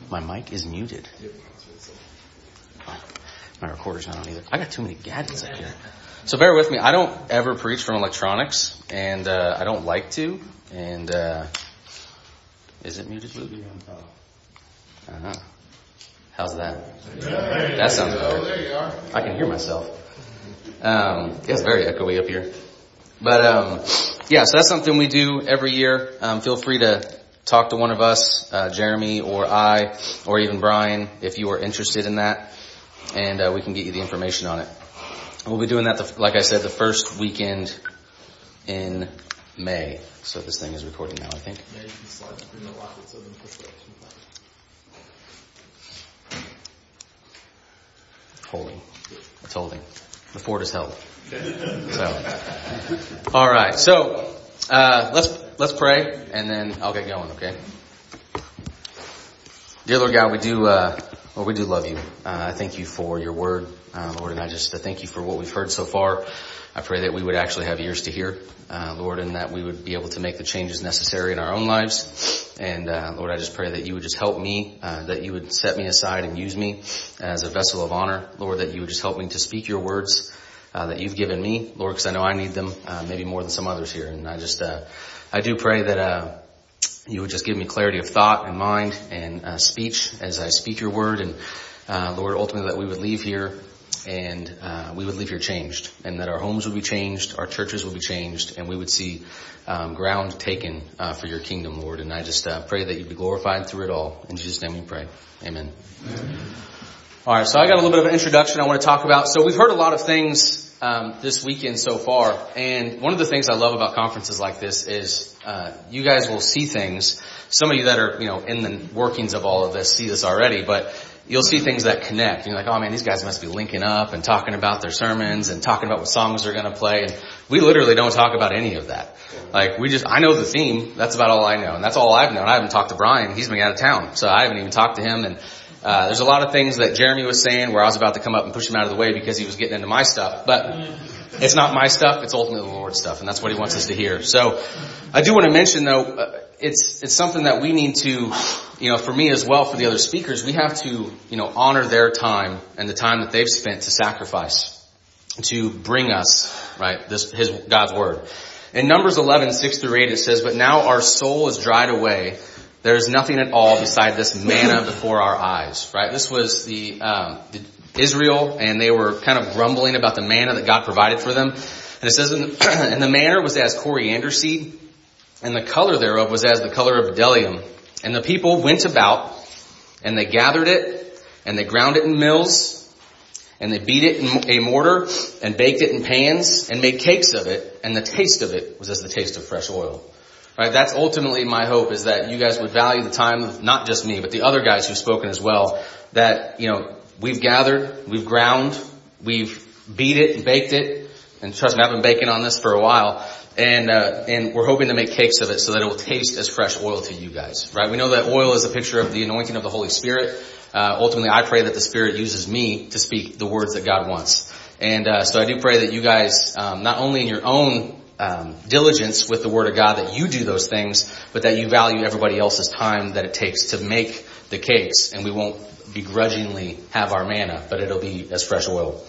My mic is muted. My recorder's not on either. I got too many gadgets up here. So bear with me. I don't ever preach from electronics, and I don't like to. And is it muted, Luke? How's that? That sounds better. There you are. I can hear myself. It's very echoey up here. But so that's something we do every year. Feel free to talk to one of us, Jeremy or I, or even Brian, if you are interested in that, and we can get you the information on it. We'll be doing that, like I said, the first weekend in May. So this thing is recording now, I think. Yeah, you can slide through the lockets of the holding. It's holding. The fort is held. So, all right. So, let's pray, and then I'll get going. Okay. Dear Lord God, we do love you. I thank you for your word, Lord, and I just thank you for what we've heard so far. I pray that we would actually have ears to hear, Lord, and that we would be able to make the changes necessary in our own lives. And Lord, I just pray that you would just help me, that you would set me aside and use me as a vessel of honor. Lord, that you would just help me to speak your words that you've given me, Lord, because I know I need them maybe more than some others here. And I do pray that you would just give me clarity of thought and mind and speech as I speak your word. And Lord, ultimately that we would leave here and we would leave here changed, and that our homes would be changed, our churches would be changed, and we would see ground taken for your kingdom, Lord. And I just pray that you'd be glorified through it all. In Jesus' name we pray. Amen. Amen. All right, so I got a little bit of an introduction I want to talk about. So we've heard a lot of things this weekend so far, and one of the things I love about conferences like this is you guys will see things. Some of you that are in the workings of all of this see this already, but you'll see things that connect. You're like, oh man, these guys must be linking up and talking about their sermons and talking about what songs they're going to play. And we literally don't talk about any of that. Like I know the theme. That's about all I know. And that's all I've known. I haven't talked to Brian. He's been out of town. So I haven't even talked to him. And there's a lot of things that Jeremy was saying where I was about to come up and push him out of the way because he was getting into my stuff. But it's not my stuff. It's ultimately the Lord's stuff. And that's what he wants us to hear. So I do want to mention though, it's something that we need to, for me as well, for the other speakers, we have to, honor their time and the time that they've spent to sacrifice to bring us, right, God's word. In Numbers 11, 6-8, it says, "But now our soul is dried away. There is nothing at all beside this manna before our eyes." Right? This was the Israel, and they were kind of grumbling about the manna that God provided for them. And it says, and the manna was as coriander seed, and the color thereof was as the color of bdellium. And the people went about, and they gathered it, and they ground it in mills, and they beat it in a mortar, and baked it in pans, and made cakes of it, and the taste of it was as the taste of fresh oil. Right? That's ultimately my hope, is that you guys would value the time of not just me, but the other guys who've spoken as well, that, we've gathered, we've ground, we've beat it and baked it, and trust me, I've been baking on this for a while. And we're hoping to make cakes of it so that it will taste as fresh oil to you guys, right? We know that oil is a picture of the anointing of the Holy Spirit. Ultimately, I pray that the Spirit uses me to speak the words that God wants. And so I do pray that you guys, not only in your own diligence with the Word of God, that you do those things, but that you value everybody else's time that it takes to make the cakes. And we won't begrudgingly have our manna, but it'll be as fresh oil.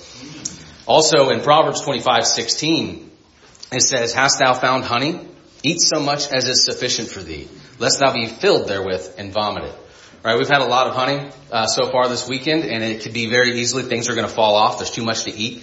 Also, in Proverbs 25:16, it says, "Hast thou found honey? Eat so much as is sufficient for thee, lest thou be filled therewith and vomit it." Right? We've had a lot of honey so far this weekend, and it could be very easily things are going to fall off. There's too much to eat.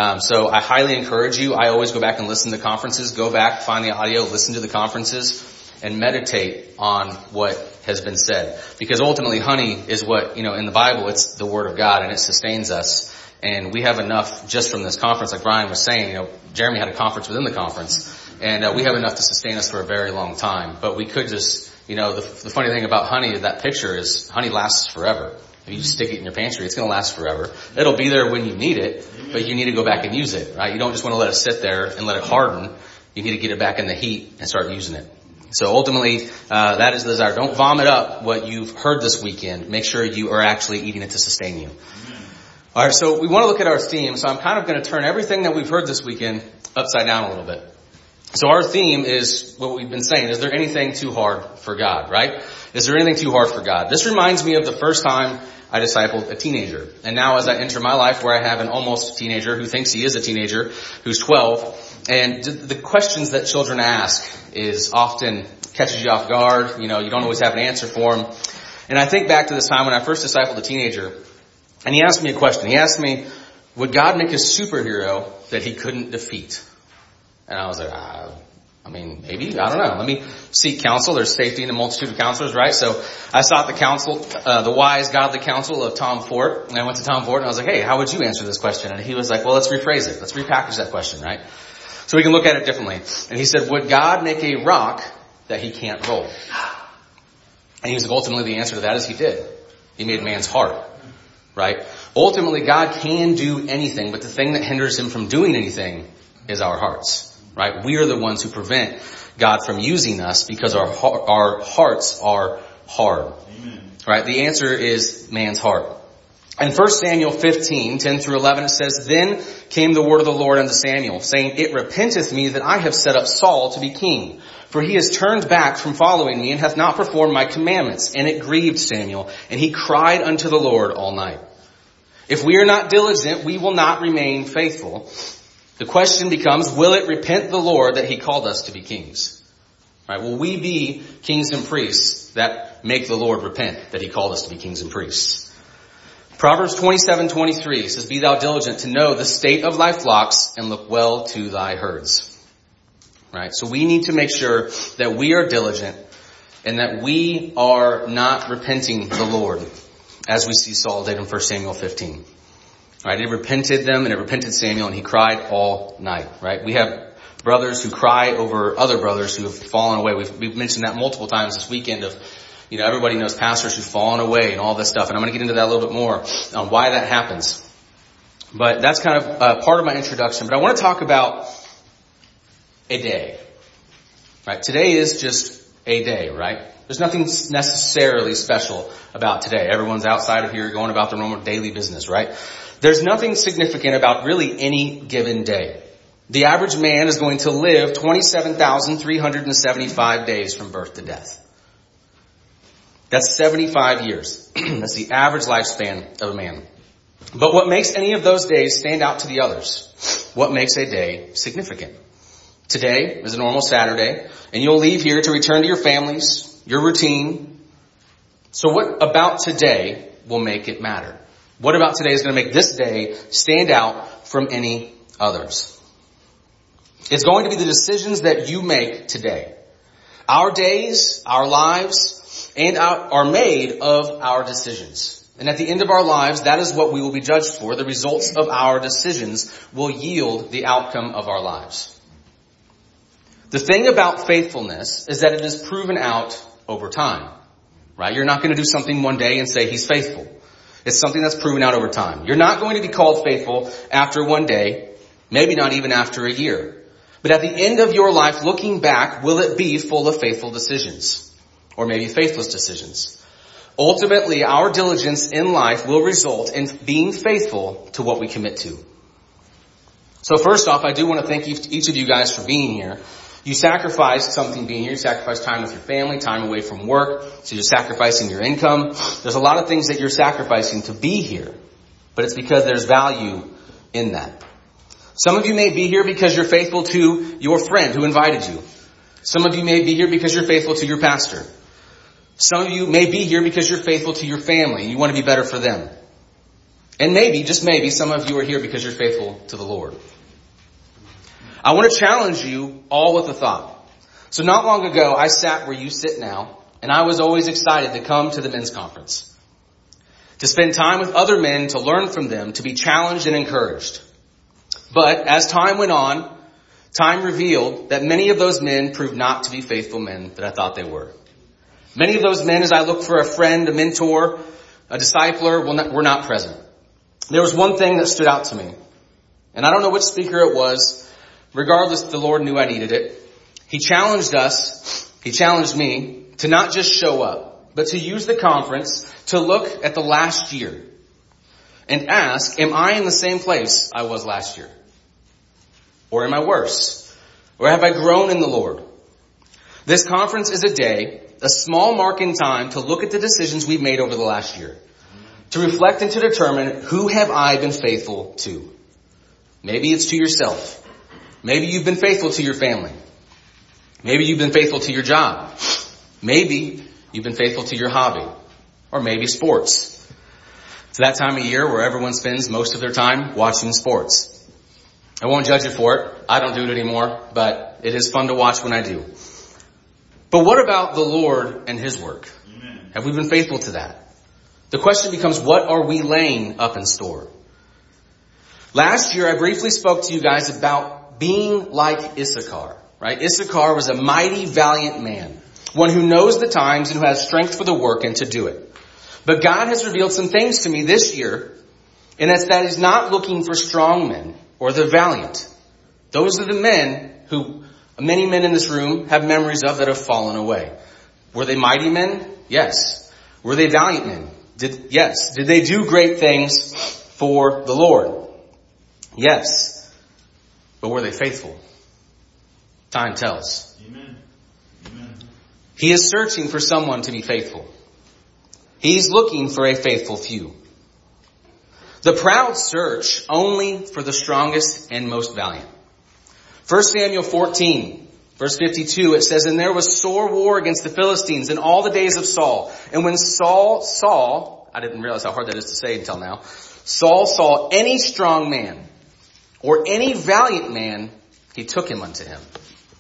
So I highly encourage you. I always go back and listen to conferences. Go back, find the audio, listen to the conferences, and meditate on what has been said. Because ultimately, honey is what, in the Bible, it's the Word of God, and it sustains us. And we have enough just from this conference, like Brian was saying, Jeremy had a conference within the conference, and we have enough to sustain us for a very long time. But we could just, the funny thing about honey, that picture is honey lasts forever. If you just stick it in your pantry, it's going to last forever. It'll be there when you need it, but you need to go back and use it, right? You don't just want to let it sit there and let it harden. You need to get it back in the heat and start using it. So ultimately, that is the desire. Don't vomit up what you've heard this weekend. Make sure you are actually eating it to sustain you. All right, so we want to look at our theme. So I'm kind of going to turn everything that we've heard this weekend upside down a little bit. So our theme is what we've been saying. Is there anything too hard for God, right? Is there anything too hard for God? This reminds me of the first time I discipled a teenager. And now as I enter my life where I have an almost teenager who thinks he is a teenager, who's 12, and the questions that children ask is often catches you off guard. You don't always have an answer for them. And I think back to this time when I first discipled a teenager, and he asked me a question. He asked me, would God make a superhero that he couldn't defeat? And I was like, maybe, I don't know. Let me seek counsel. There's safety in the multitude of counselors, right? So I sought the counsel, the wise, godly counsel of Tom Fort. And I went to Tom Fort and I was like, hey, how would you answer this question? And he was like, well, let's rephrase it. Let's repackage that question, right? So we can look at it differently. And he said, would God make a rock that he can't roll? And he was like, ultimately the answer to that is he did. He made man's heart, right? Ultimately, God can do anything, but the thing that hinders him from doing anything is our hearts. Right? We are the ones who prevent God from using us because our hearts are hard. Amen. Right? The answer is man's heart. In 1 Samuel 15, 10 through 11, it says, Then came the word of the Lord unto Samuel, saying, It repenteth me that I have set up Saul to be king. For he has turned back from following me and hath not performed my commandments. And it grieved Samuel, and he cried unto the Lord all night. If we are not diligent, we will not remain faithful. The question becomes, will it repent the Lord that he called us to be kings? Right? Will we be kings and priests that make the Lord repent that he called us to be kings and priests? Proverbs 27:23 says, Be thou diligent to know the state of thy flocks and look well to thy herds. Right? So we need to make sure that we are diligent and that we are not repenting the Lord as we see Saul did in 1 Samuel 15. Right, it repented them and it repented Samuel and he cried all night, right? We have brothers who cry over other brothers who have fallen away. We've mentioned that multiple times this weekend of, everybody knows pastors who've fallen away and all this stuff. And I'm going to get into that a little bit more on why that happens. But that's kind of part of my introduction. But I want to talk about a day, right? Today is just a day, right? There's nothing necessarily special about today. Everyone's outside of here going about their normal daily business, right? There's nothing significant about really any given day. The average man is going to live 27,375 days from birth to death. That's 75 years. That's the average lifespan of a man. But what makes any of those days stand out to the others? What makes a day significant? Today is a normal Saturday, and you'll leave here to return to your families, your routine. So what about today will make it matter? What about today is going to make this day stand out from any others? It's going to be the decisions that you make today. Our days, our lives, and are made of our decisions. And at the end of our lives, that is what we will be judged for. The results of our decisions will yield the outcome of our lives. The thing about faithfulness is that it is proven out over time. Right? You're not going to do something one day and say he's faithful. It's something that's proven out over time. You're not going to be called faithful after one day, maybe not even after a year. But at the end of your life, looking back, will it be full of faithful decisions? Or maybe faithless decisions? Ultimately, our diligence in life will result in being faithful to what we commit to. So first off, I do want to thank each of you guys for being here. You sacrificed something being here. You sacrificed time with your family, time away from work. So you're sacrificing your income. There's a lot of things that you're sacrificing to be here. But it's because there's value in that. Some of you may be here because you're faithful to your friend who invited you. Some of you may be here because you're faithful to your pastor. Some of you may be here because you're faithful to your family and you want to be better for them. And maybe, just maybe, some of you are here because you're faithful to the Lord. I want to challenge you all with a thought. So not long ago, I sat where you sit now, and I was always excited to come to the men's conference. To spend time with other men, to learn from them, to be challenged and encouraged. But as time went on, time revealed that many of those men proved not to be faithful men that I thought they were. Many of those men, as I looked for a friend, a mentor, a discipler, were not present. There was one thing that stood out to me. And I don't know which speaker it was. Regardless, the Lord knew I needed it. He challenged us, he challenged me to not just show up, but to use the conference to look at the last year and ask, am I in the same place I was last year? Or am I worse? Or have I grown in the Lord? This conference is a day, a small mark in time to look at the decisions we've made over the last year. To reflect and to determine, who have I been faithful to? Maybe it's to yourself. Maybe you've been faithful to your family. Maybe you've been faithful to your job. Maybe you've been faithful to your hobby. Or maybe sports. It's that time of year where everyone spends most of their time watching sports. I won't judge you for it. I don't do it anymore, but it is fun to watch when I do. But what about the Lord and His work? Amen. Have we been faithful to that? The question becomes, what are we laying up in store? Last year, I briefly spoke to you guys about being like Issachar, right? Issachar was a mighty, valiant man, one who knows the times and who has strength for the work and to do it. But God has revealed some things to me this year, and that's that He's not looking for strong men or the valiant. Those are the men who many men in this room have memories of that have fallen away. Were they mighty men? Yes. Were they valiant men? Yes. Did they do great things for the Lord? Yes. But were they faithful? Time tells. Amen. Amen. He is searching for someone to be faithful. He's looking for a faithful few. The proud search only for the strongest and most valiant. 1 Samuel 14, verse 52, it says, "And there was sore war against the Philistines in all the days of Saul. And when Saul saw," I didn't realize how hard that is to say until now, "Saul saw any strong man or any valiant man, he took him unto him."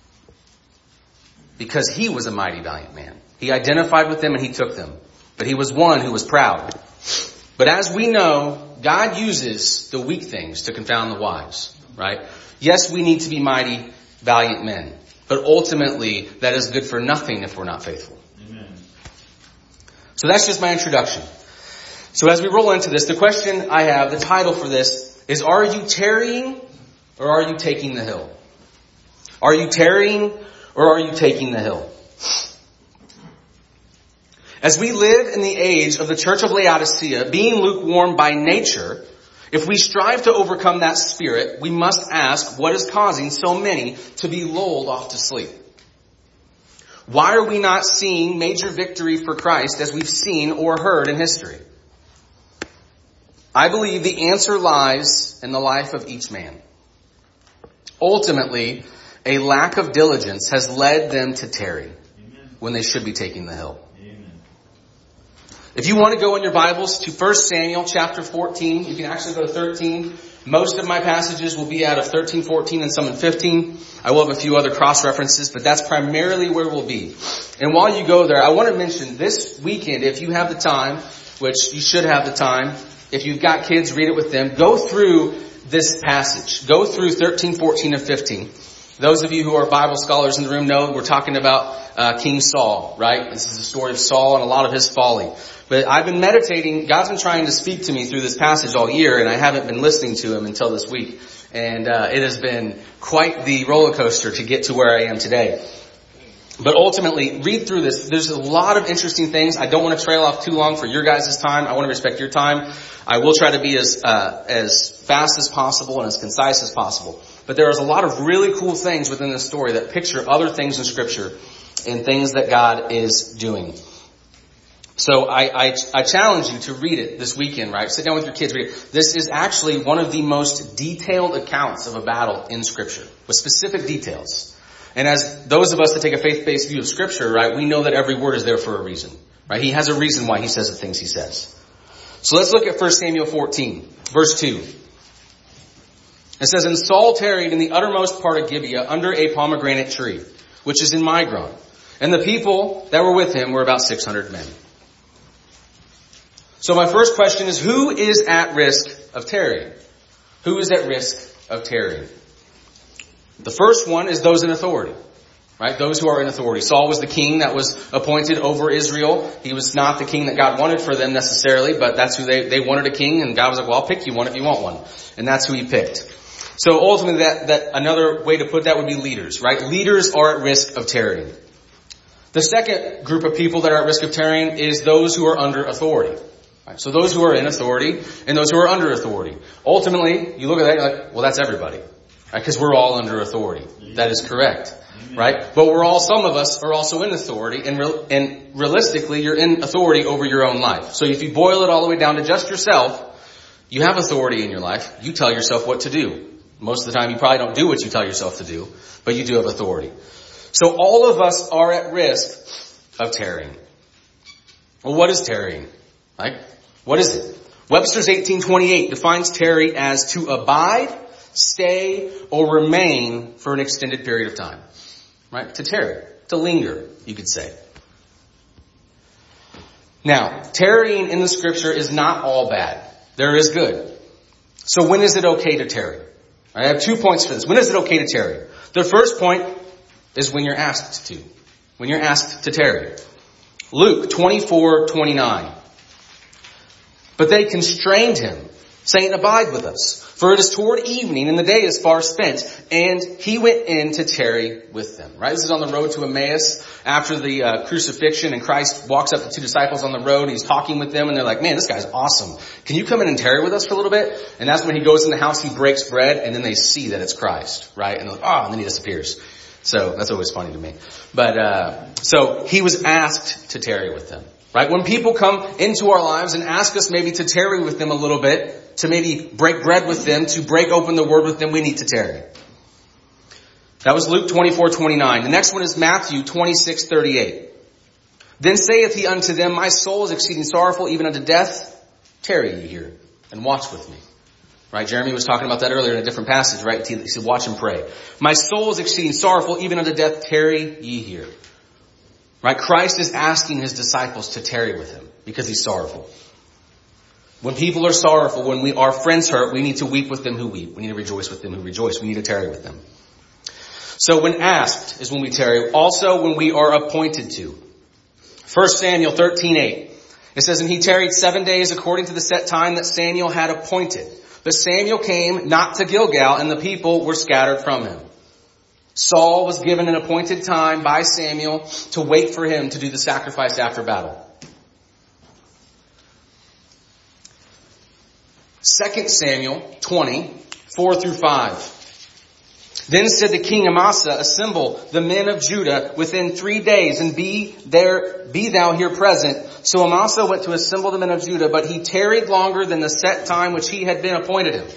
Because he was a mighty valiant man. He identified with them and he took them. But he was one who was proud. But as we know, God uses the weak things to confound the wise, right? Yes, we need to be mighty, valiant men. But ultimately, that is good for nothing if we're not faithful. Amen. So that's just my introduction. So as we roll into this, the question I have, the title for this is, are you tarrying or are you taking the hill? Are you tarrying or are you taking the hill? As we live in the age of the church of Laodicea, being lukewarm by nature, if we strive to overcome that spirit, we must ask what is causing so many to be lulled off to sleep. Why are we not seeing major victory for Christ as we've seen or heard in history? I believe the answer lies in the life of each man. Ultimately, a lack of diligence has led them to tarry when they should be taking the hill. If you want to go in your Bibles to 1 Samuel chapter 14, you can actually go to 13. Most of my passages will be out of 13, 14, and some in 15. I will have a few other cross-references, but that's primarily where we'll be. And while you go there, I want to mention this weekend, if you have the time, which you should have the time, if you've got kids, read it with them. Go through this passage. Go through 13, 14, and 15. Those of you who are Bible scholars in the room know we're talking about King Saul, right? This is the story of Saul and a lot of his folly. But I've been meditating. God's been trying to speak to me through this passage all year, and I haven't been listening to Him until this week. And it has been quite the roller coaster to get to where I am today. But ultimately, read through this. There's a lot of interesting things. I don't want to trail off too long for your guys' time. I want to respect your time. I will try to be as fast as possible and as concise as possible. But there is a lot of really cool things within this story that picture other things in Scripture and things that God is doing. So I challenge you to read it this weekend, right? Sit down with your kids, read it. This is actually one of the most detailed accounts of a battle in Scripture, with specific details. And as those of us that take a faith-based view of Scripture, right, we know that every word is there for a reason, right? He has a reason why He says the things He says. So let's look at 1 Samuel 14, verse 2. It says, "And Saul tarried in the uttermost part of Gibeah under a pomegranate tree, which is in Migron. And the people that were with him were about 600 men." So my first question is, who is at risk of tarrying? Who is at risk of tarrying? The first one is those in authority, right? Those who are in authority. Saul was the king that was appointed over Israel. He was not the king that God wanted for them necessarily, but that's who they wanted a king, and God was like, well, I'll pick you one if you want one. And that's who He picked. So ultimately that another way to put that would be leaders, right? Leaders are at risk of tarrying. The second group of people that are at risk of tarrying is those who are under authority. Right? So those who are in authority and those who are under authority. Ultimately, you look at that, you're like, well, that's everybody. Because we're all under authority. That is correct. Right? But some of us are also in authority, and realistically, you're in authority over your own life. So if you boil it all the way down to just yourself, you have authority in your life. You tell yourself what to do. Most of the time, you probably don't do what you tell yourself to do, but you do have authority. So all of us are at risk of tarrying. Well, what is tarrying? Right? What is it? Webster's 1828 defines tarry as to abide, stay, or remain for an extended period of time. Right? To tarry. To linger, you could say. Now, tarrying in the scripture is not all bad. There is good. So when is it okay to tarry? I have 2 points for this. When is it okay to tarry? The first point is when you're asked to. When you're asked to tarry. Luke 24:29. But they constrained him, saying, abide with us, for it is toward evening, and the day is far spent. And he went in to tarry with them. Right? This is on the road to Emmaus after the crucifixion, and Christ walks up to 2 disciples on the road, and he's talking with them, and they're like, man, this guy's awesome. Can you come in and tarry with us for a little bit? And that's when he goes in the house, he breaks bread, and then they see that it's Christ. Right? And they're like, and then he disappears. So that's always funny to me. But so he was asked to tarry with them. Right? When people come into our lives and ask us maybe to tarry with them a little bit, to maybe break bread with them, to break open the word with them, we need to tarry. That was Luke 24:29. The next one is Matthew 26:38. Then saith he unto them, my soul is exceeding sorrowful, even unto death. Tarry ye here, and watch with me. Right? Jeremy was talking about that earlier in a different passage, right? He said, watch and pray. My soul is exceeding sorrowful, even unto death. Tarry ye here. Right? Christ is asking his disciples to tarry with him because he's sorrowful. When people are sorrowful, when our friends hurt, we need to weep with them who weep. We need to rejoice with them who rejoice. We need to tarry with them. So when asked is when we tarry. Also when we are appointed to. 1 Samuel 13:8. It says, and he tarried 7 days according to the set time that Samuel had appointed. But Samuel came not to Gilgal, and the people were scattered from him. Saul was given an appointed time by Samuel to wait for him to do the sacrifice after battle. 2 Samuel 20:4-5. Then said the king Amasa, assemble the men of Judah within 3 days, and be thou here present. So Amasa went to assemble the men of Judah, but he tarried longer than the set time which he had been appointed him.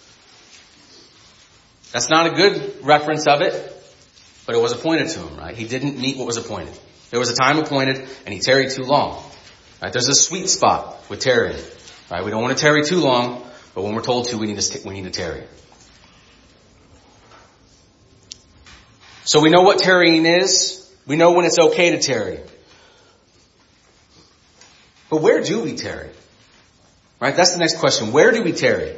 That's not a good reference of it, but it was appointed to him, right? He didn't meet what was appointed. There was a time appointed, and he tarried too long. Right? There's a sweet spot with tarrying. Right? We don't want to tarry too long, but when we're told to, we need to tarry. So we know what tarrying is. We know when it's okay to tarry. But where do we tarry? Right? That's the next question. Where do we tarry?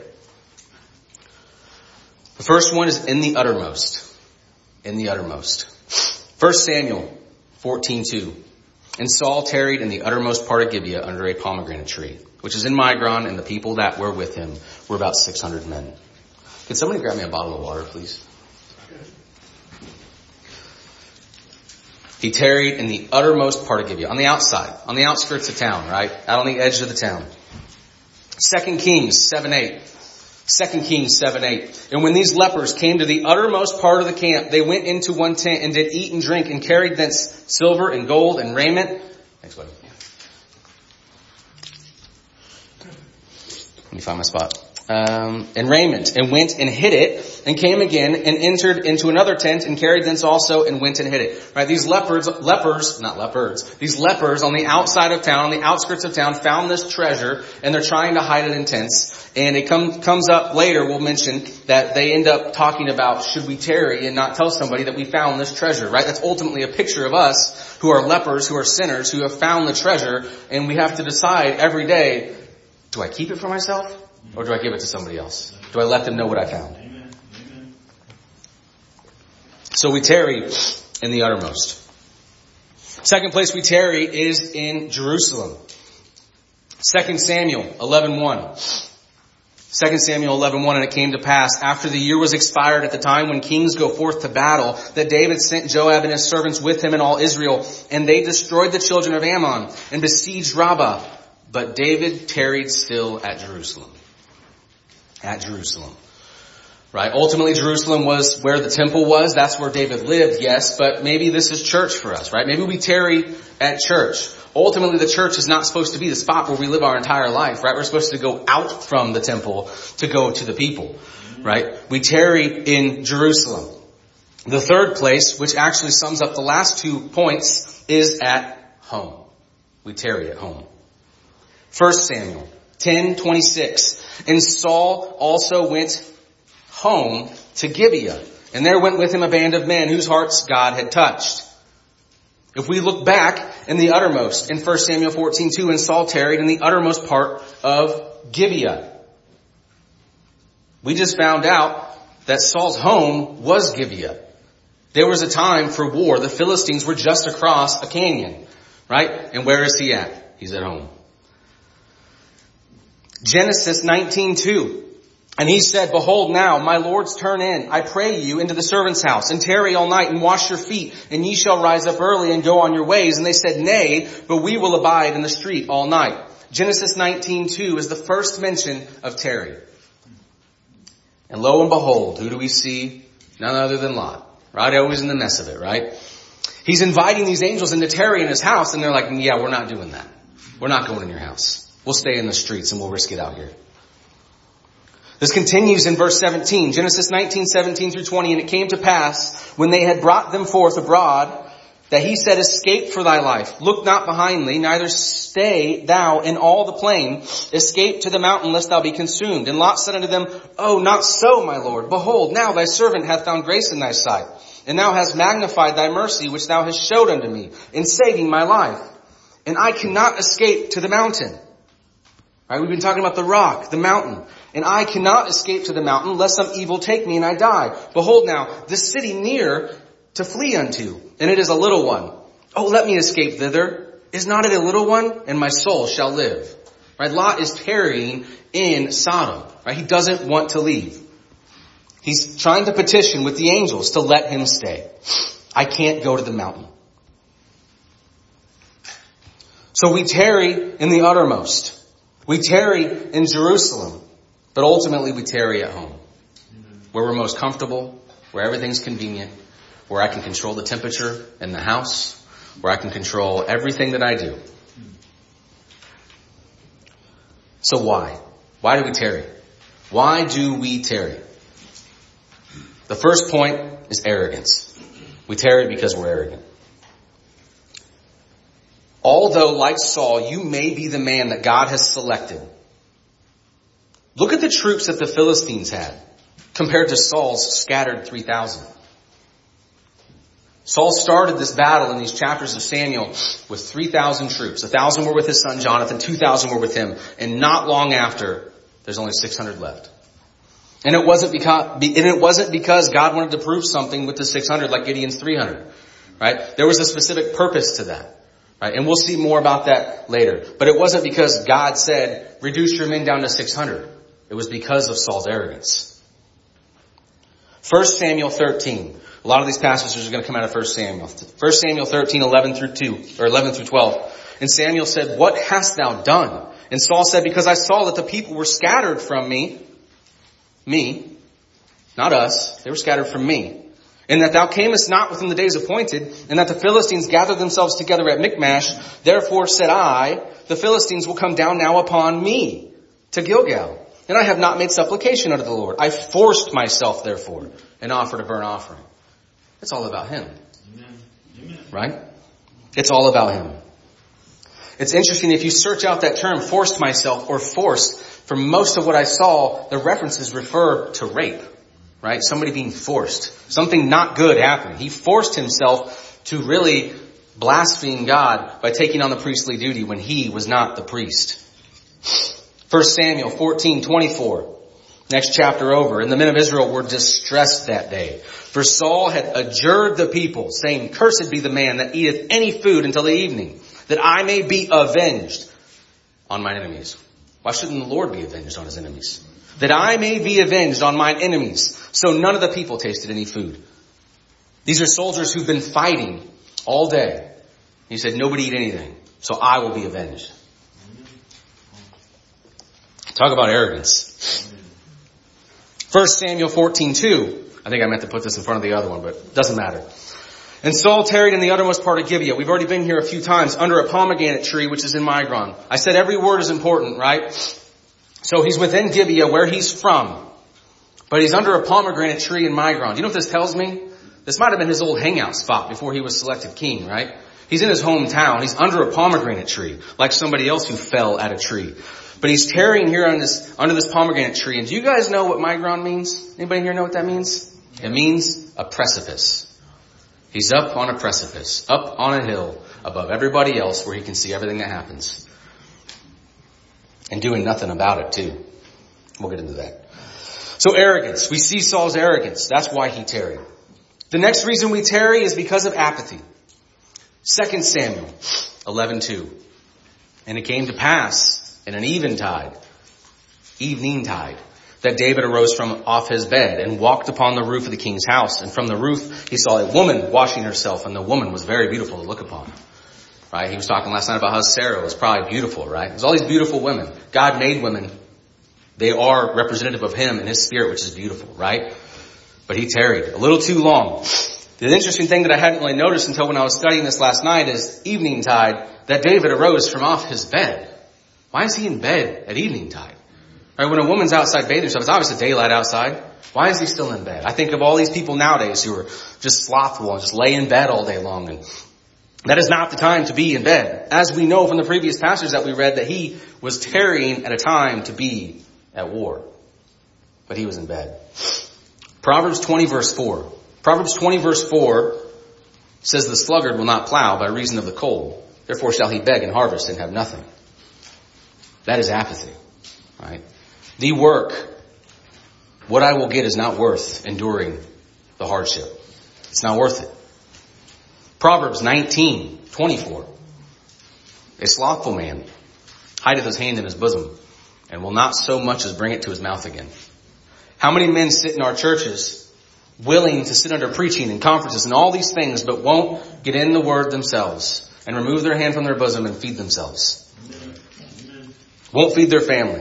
The first one is in the uttermost. In the uttermost. 1 Samuel 14:2. And Saul tarried in the uttermost part of Gibeah under a pomegranate tree, which is in Migron, and the people that were with him were about 600 men. Can somebody grab me a bottle of water, please? He tarried in the uttermost part of Gibeah, on the outside, on the outskirts of town, right? Out on the edge of the town. 2 Kings 7:8. 2 Kings 7:8. And when these lepers came to the uttermost part of the camp, they went into one tent and did eat and drink and carried thence silver and gold and raiment. Thanks, buddy. Let me find my spot. And raiment, and went and hid it, and came again and entered into another tent and carried thence also and went and hid it. Right? These lepers on the outside of town, on the outskirts of town, found this treasure, and they're trying to hide it in tents. And it comes up later, we'll mention, that they end up talking about, should we tarry and not tell somebody that we found this treasure, right? That's ultimately a picture of us who are lepers, who are sinners, who have found the treasure, and we have to decide every day, do I keep it for myself? Or do I give it to somebody else? Do I let them know what I found? Amen. So we tarry in the uttermost. Second place we tarry is in Jerusalem. 2 Samuel 11:1. 2 Samuel 11:1, and it came to pass, after the year was expired at the time when kings go forth to battle, that David sent Joab and his servants with him and all Israel, and they destroyed the children of Ammon and besieged Rabbah. But David tarried still at Jerusalem. At Jerusalem. Right? Ultimately, Jerusalem was where the temple was. That's where David lived, yes, but maybe this is church for us, right? Maybe we tarry at church. Ultimately, the church is not supposed to be the spot where we live our entire life, right? We're supposed to go out from the temple to go to the people, right? We tarry in Jerusalem. The third place, which actually sums up the last 2 points, is at home. We tarry at home. 1 Samuel 10:26. And Saul also went home to Gibeah, and there went with him a band of men whose hearts God had touched. If we look back in the uttermost, in 1 Samuel 14:2, and Saul tarried in the uttermost part of Gibeah. We just found out that Saul's home was Gibeah. There was a time for war. The Philistines were just across a canyon, right? And where is he at? He's at home. Genesis 19:2. And he said, behold now, my lords, turn in, I pray you, into the servant's house, and tarry all night, and wash your feet, and ye shall rise up early and go on your ways. And they said, nay, but we will abide in the street all night. Genesis 19:2 is the first mention of tarry. And lo and behold, who do we see? None other than Lot, right? Always in the mess of it, right? He's inviting these angels in to tarry in his house, and they're like, yeah, we're not doing that. We're not going in your house. We'll stay in the streets and we'll risk it out here. This continues in verse 17, Genesis 19:17 through 20. And it came to pass, when they had brought them forth abroad, that he said, escape for thy life. Look not behind thee, neither stay thou in all the plain. Escape to the mountain, lest thou be consumed. And Lot said unto them, oh, not so, my lord. Behold, now thy servant hath found grace in thy sight. And thou hast magnified thy mercy, which thou hast showed unto me, in saving my life. And I cannot escape to the mountain. Right, we've been talking about the rock, the mountain. And I cannot escape to the mountain, lest some evil take me and I die. Behold now, this city near to flee unto, and it is a little one. Oh, let me escape thither. Is not it a little one? And my soul shall live. Right, Lot is tarrying in Sodom. Right, he doesn't want to leave. He's trying to petition with the angels to let him stay. I can't go to the mountain. So we tarry in the uttermost. We tarry in Jerusalem, but ultimately we tarry at home, where we're most comfortable, where everything's convenient, where I can control the temperature in the house, where I can control everything that I do. So why? Why do we tarry? Why do we tarry? The first point is arrogance. We tarry because we're arrogant. Although, like Saul, you may be the man that God has selected. Look at the troops that the Philistines had compared to Saul's scattered 3,000. Saul started this battle in these chapters of Samuel with 3,000 troops. 1,000 were with his son Jonathan, 2,000 were with him. And not long after, there's only 600 left. And it wasn't because God wanted to prove something with the 600 like Gideon's 300. Right? There was a specific purpose to that. Right? And we'll see more about that later. But it wasn't because God said, reduce your men down to 600. It was because of Saul's arrogance. 1 Samuel 13. A lot of these passages are going to come out of 1 Samuel. 1 Samuel 13, 11 through 12. And Samuel said, what hast thou done? And Saul said, because I saw that the people were scattered from me, not us, they were scattered from me. And that thou camest not within the days appointed, and that the Philistines gathered themselves together at Michmash. Therefore said I, the Philistines will come down now upon me to Gilgal. And I have not made supplication unto the Lord. I forced myself, therefore, and offered a burnt offering. It's all about him. Amen. Right? It's all about him. It's interesting, if you search out that term, forced myself or forced, for most of what I saw, the references refer to rape. Right? Somebody being forced. Something not good happened. He forced himself to really blaspheme God by taking on the priestly duty when he was not the priest. 1 Samuel 14:24. Next chapter over. And the men of Israel were distressed that day. For Saul had adjured the people, saying, cursed be the man that eateth any food until the evening, that I may be avenged on mine enemies. Why shouldn't the Lord be avenged on his enemies? That I may be avenged on mine enemies. So none of the people tasted any food. These are soldiers who've been fighting all day. He said, nobody eat anything, so I will be avenged. Talk about arrogance. 1 Samuel 14:2. I think I meant to put this in front of the other one, but it doesn't matter. And Saul tarried in the uttermost part of Gibeah. We've already been here a few times, under a pomegranate tree, which is in Migron. I said every word is important, right? So he's within Gibeah, where he's from. But he's under a pomegranate tree in Migron. Do you know what this tells me? This might have been his old hangout spot before he was selected king, right? He's in his hometown. He's under a pomegranate tree, like somebody else who fell at a tree. But he's tarrying here under this pomegranate tree. And do you guys know what Migron means? Anybody here know what that means? It means a precipice. He's up on a precipice, up on a hill above everybody else where he can see everything that happens. And doing nothing about it too. We'll get into that. So arrogance. We see Saul's arrogance. That's why he tarried. The next reason we tarry is because of apathy. 2 Samuel 11:2. And it came to pass in an evening tide, that David arose from off his bed and walked upon the roof of the king's house. And from the roof, he saw a woman washing herself, and the woman was very beautiful to look upon. Right? He was talking last night about how Sarah was probably beautiful, right? There's all these beautiful women. God made women. They are representative of him and his spirit, which is beautiful, right? But he tarried a little too long. The interesting thing that I hadn't really noticed until when I was studying this last night is evening tide, that David arose from off his bed. Why is he in bed at evening tide? Right, when a woman's outside bathing herself, it's obviously daylight outside. Why is he still in bed? I think of all these people nowadays who are just slothful and just lay in bed all day long. And that is not the time to be in bed. As we know from the previous passages that we read, that he was tarrying at a time to be at war. But he was in bed. Proverbs 20 verse 4. Proverbs 20 verse 4 says the sluggard will not plow by reason of the cold. Therefore shall he beg and harvest and have nothing. That is apathy. Right? The work, what I will get is not worth enduring the hardship. It's not worth it. Proverbs 19:24. A slothful man hideth his hand in his bosom and will not so much as bring it to his mouth again. How many men sit in our churches willing to sit under preaching and conferences and all these things, but won't get in the word themselves and remove their hand from their bosom and feed themselves? Won't feed their family.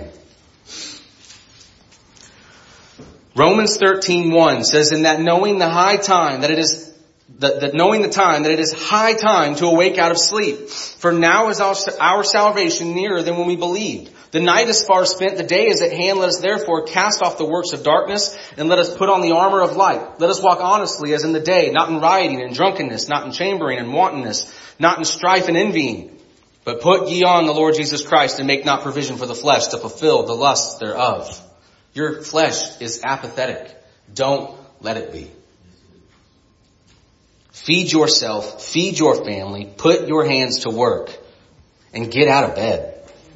Romans 13:1 says, in that knowing the high time, that it is knowing the time, that it is high time to awake out of sleep. For now is our salvation nearer than when we believed. The night is far spent, the day is at hand. Let us therefore cast off the works of darkness, and let us put on the armor of light. Let us walk honestly as in the day, not in rioting and drunkenness, not in chambering and wantonness, not in strife and envying. But put ye on the Lord Jesus Christ, and make not provision for the flesh to fulfill the lusts thereof. Your flesh is apathetic. Don't let it be. Feed yourself, feed your family, put your hands to work, and get out of bed.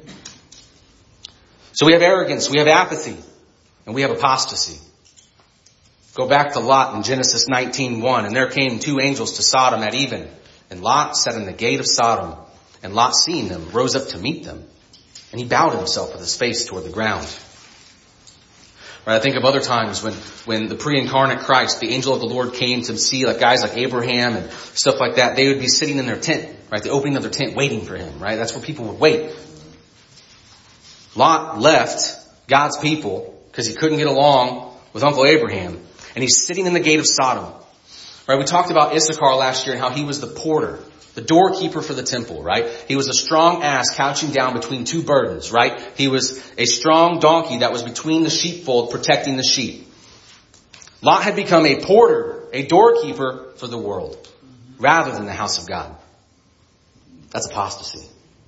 So we have arrogance, we have apathy, and we have apostasy. Go back to Lot in Genesis 19:1, and there came two angels to Sodom at even, and Lot sat in the gate of Sodom, and Lot, seeing them, rose up to meet them, and he bowed himself with his face toward the ground. Right, I think of other times when the pre-incarnate Christ, the angel of the Lord came to see like guys like Abraham and stuff like that. They would be sitting in their tent, right? The opening of their tent waiting for him, right? That's where people would wait. Lot left God's people because he couldn't get along with Uncle Abraham. And he's sitting in the gate of Sodom. Right? We talked about Issachar last year and how he was the porter, the doorkeeper for the temple, right? He was a strong ass couching down between two burdens, right? He was a strong donkey that was between the sheepfold protecting the sheep. Lot had become a porter, a doorkeeper for the world rather than the house of God. That's apostasy.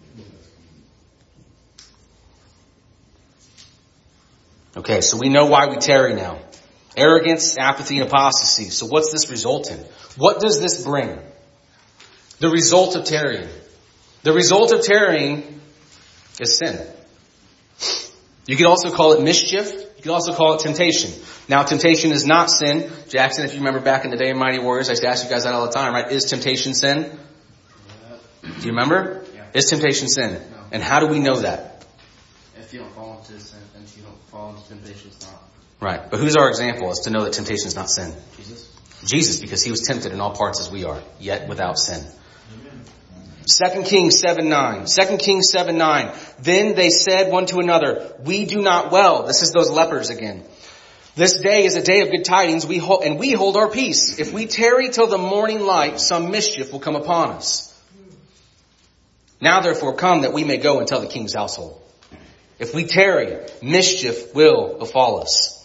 Okay, so we know why we tarry now. Arrogance, apathy, and apostasy. So what's this result in? What does this bring? The result of tarrying. The result of tarrying is sin. You could also call it mischief. You could also call it temptation. Now, temptation is not sin. Jackson, if you remember back in the day in Mighty Warriors, I used to ask you guys that all the time, right? Is temptation sin? Do you remember? Yeah. Is temptation sin? No. And how do we know that? If you don't fall into sin, and if you don't fall into temptation, it's not. Right. But who's our example as to know that temptation is not sin? Jesus. Jesus, because he was tempted in all parts as we are, yet without sin. 2 Kings 7:9. 2 Kings 7:9. Then they said one to another, we do not well. This is those lepers again. This day is a day of good tidings, we hold our peace. If we tarry till the morning light, some mischief will come upon us. Now therefore come that we may go and tell the king's household. If we tarry, mischief will befall us.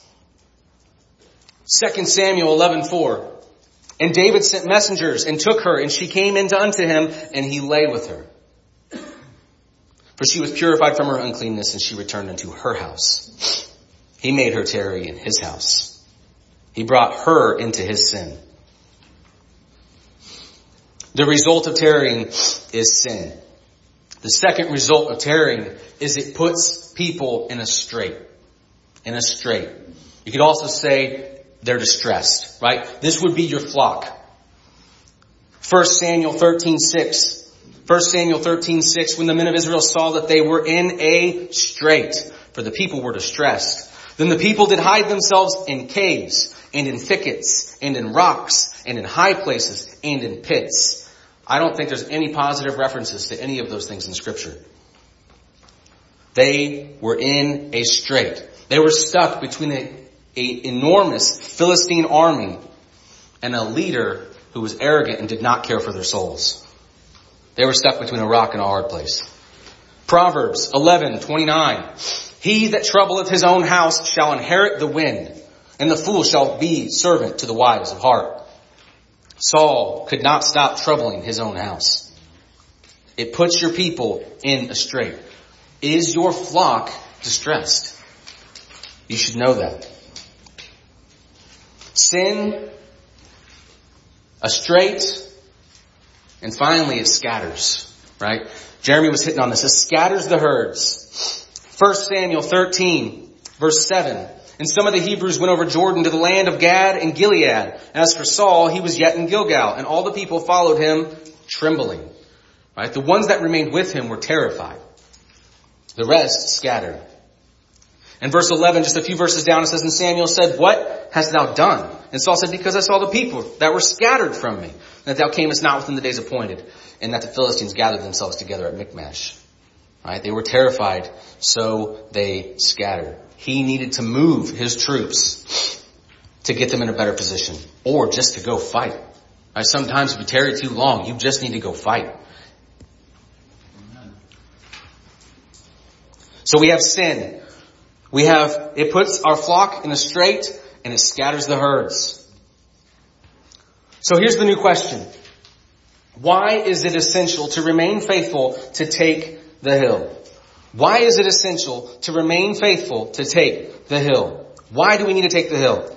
2 Samuel 11:4. And David sent messengers and took her, and she came in unto him, and he lay with her. For she was purified from her uncleanness, and she returned unto her house. He made her tarry in his house. He brought her into his sin. The result of tarrying is sin. The second result of tarrying is it puts people in a strait. In a strait. You could also say they're distressed, right? This would be your flock. 1 Samuel 13:6. 1 Samuel 13:6, when the men of Israel saw that they were in a strait, for the people were distressed, then the people did hide themselves in caves, and in thickets, and in rocks, and in high places, and in pits. I don't think there's any positive references to any of those things in Scripture. They were in a strait. They were stuck between an enormous Philistine army and a leader who was arrogant and did not care for their souls. They were stuck between a rock and a hard place. Proverbs 11:29. He that troubleth his own house shall inherit the wind, and the fool shall be servant to the wise of heart. Saul could not stop troubling his own house. It puts your people in a strait. Is your flock distressed? You should know that. Sin, a strait, and finally it scatters, right? Jeremy was hitting on this. It scatters the herds. 1 Samuel 13, verse 7. And some of the Hebrews went over Jordan to the land of Gad and Gilead. As for Saul, he was yet in Gilgal, and all the people followed him trembling. Right? The ones that remained with him were terrified. The rest scattered. In verse 11, just a few verses down, it says, and Samuel said, what hast thou done? And Saul said, because I saw the people that were scattered from me, that thou camest not within the days appointed, and that the Philistines gathered themselves together at Michmash. Right? They were terrified, so they scattered. He needed to move his troops to get them in a better position, or just to go fight. Right? Sometimes if you tarry too long, you just need to go fight. So we have sin. It puts our flock in a strait, and it scatters the herds. So here's the new question. Why is it essential to remain faithful to take the hill? Why is it essential to remain faithful to take the hill? Why do we need to take the hill?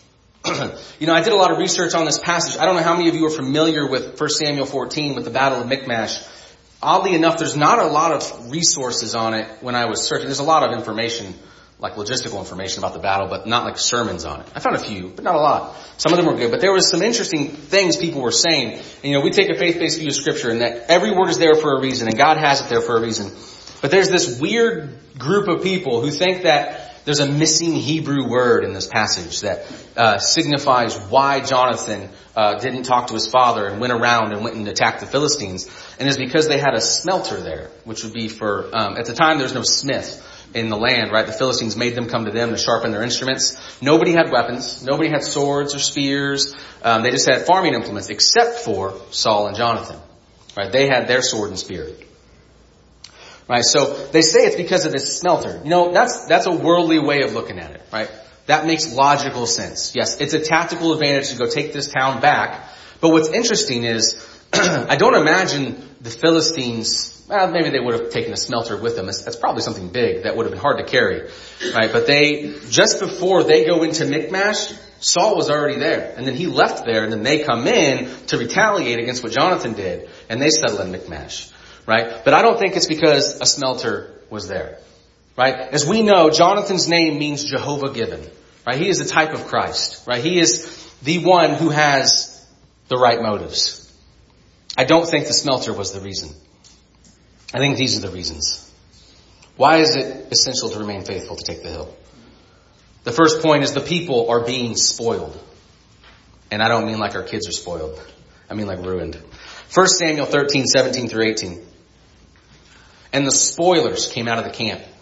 I did a lot of research on this passage. I don't know how many of you are familiar with 1 Samuel 14 with the Battle of Michmash. Oddly enough, there's not a lot of resources on it when I was searching. There's a lot of information, like logistical information about the battle, but not like sermons on it. I found a few, but not a lot. Some of them were good, but there was some interesting things people were saying. And, we take a faith-based view of Scripture, and that every word is there for a reason, and God has it there for a reason. But there's this weird group of people who think that there's a missing Hebrew word in this passage that signifies why Jonathan didn't talk to his father and went around and went and attacked the Philistines. And it's because they had a smelter there, which would be for, at the time there's no smith in the land, right? The Philistines made them come to them to sharpen their instruments. Nobody had weapons. Nobody had swords or spears. They just had farming implements, except for Saul and Jonathan, right? They had their sword and spear. Right, so they say it's because of this smelter. That's a worldly way of looking at it, right? That makes logical sense. Yes, it's a tactical advantage to go take this town back. But what's interesting is, I don't imagine the Philistines, maybe they would have taken a smelter with them. That's probably something big that would have been hard to carry, right? But just before they go into Michmash, Saul was already there. And then he left there, and then they come in to retaliate against what Jonathan did. And they settle in Michmash. Right? But I don't think it's because a smelter was there. Right? As we know, Jonathan's name means Jehovah given. Right? He is the type of Christ. Right? He is the one who has the right motives. I don't think the smelter was the reason. I think these are the reasons. Why is it essential to remain faithful to take the hill? The first point is the people are being spoiled. And I don't mean like our kids are spoiled. I mean like ruined. 1 Samuel 13, 17 through 18. And the spoilers came out of the camp.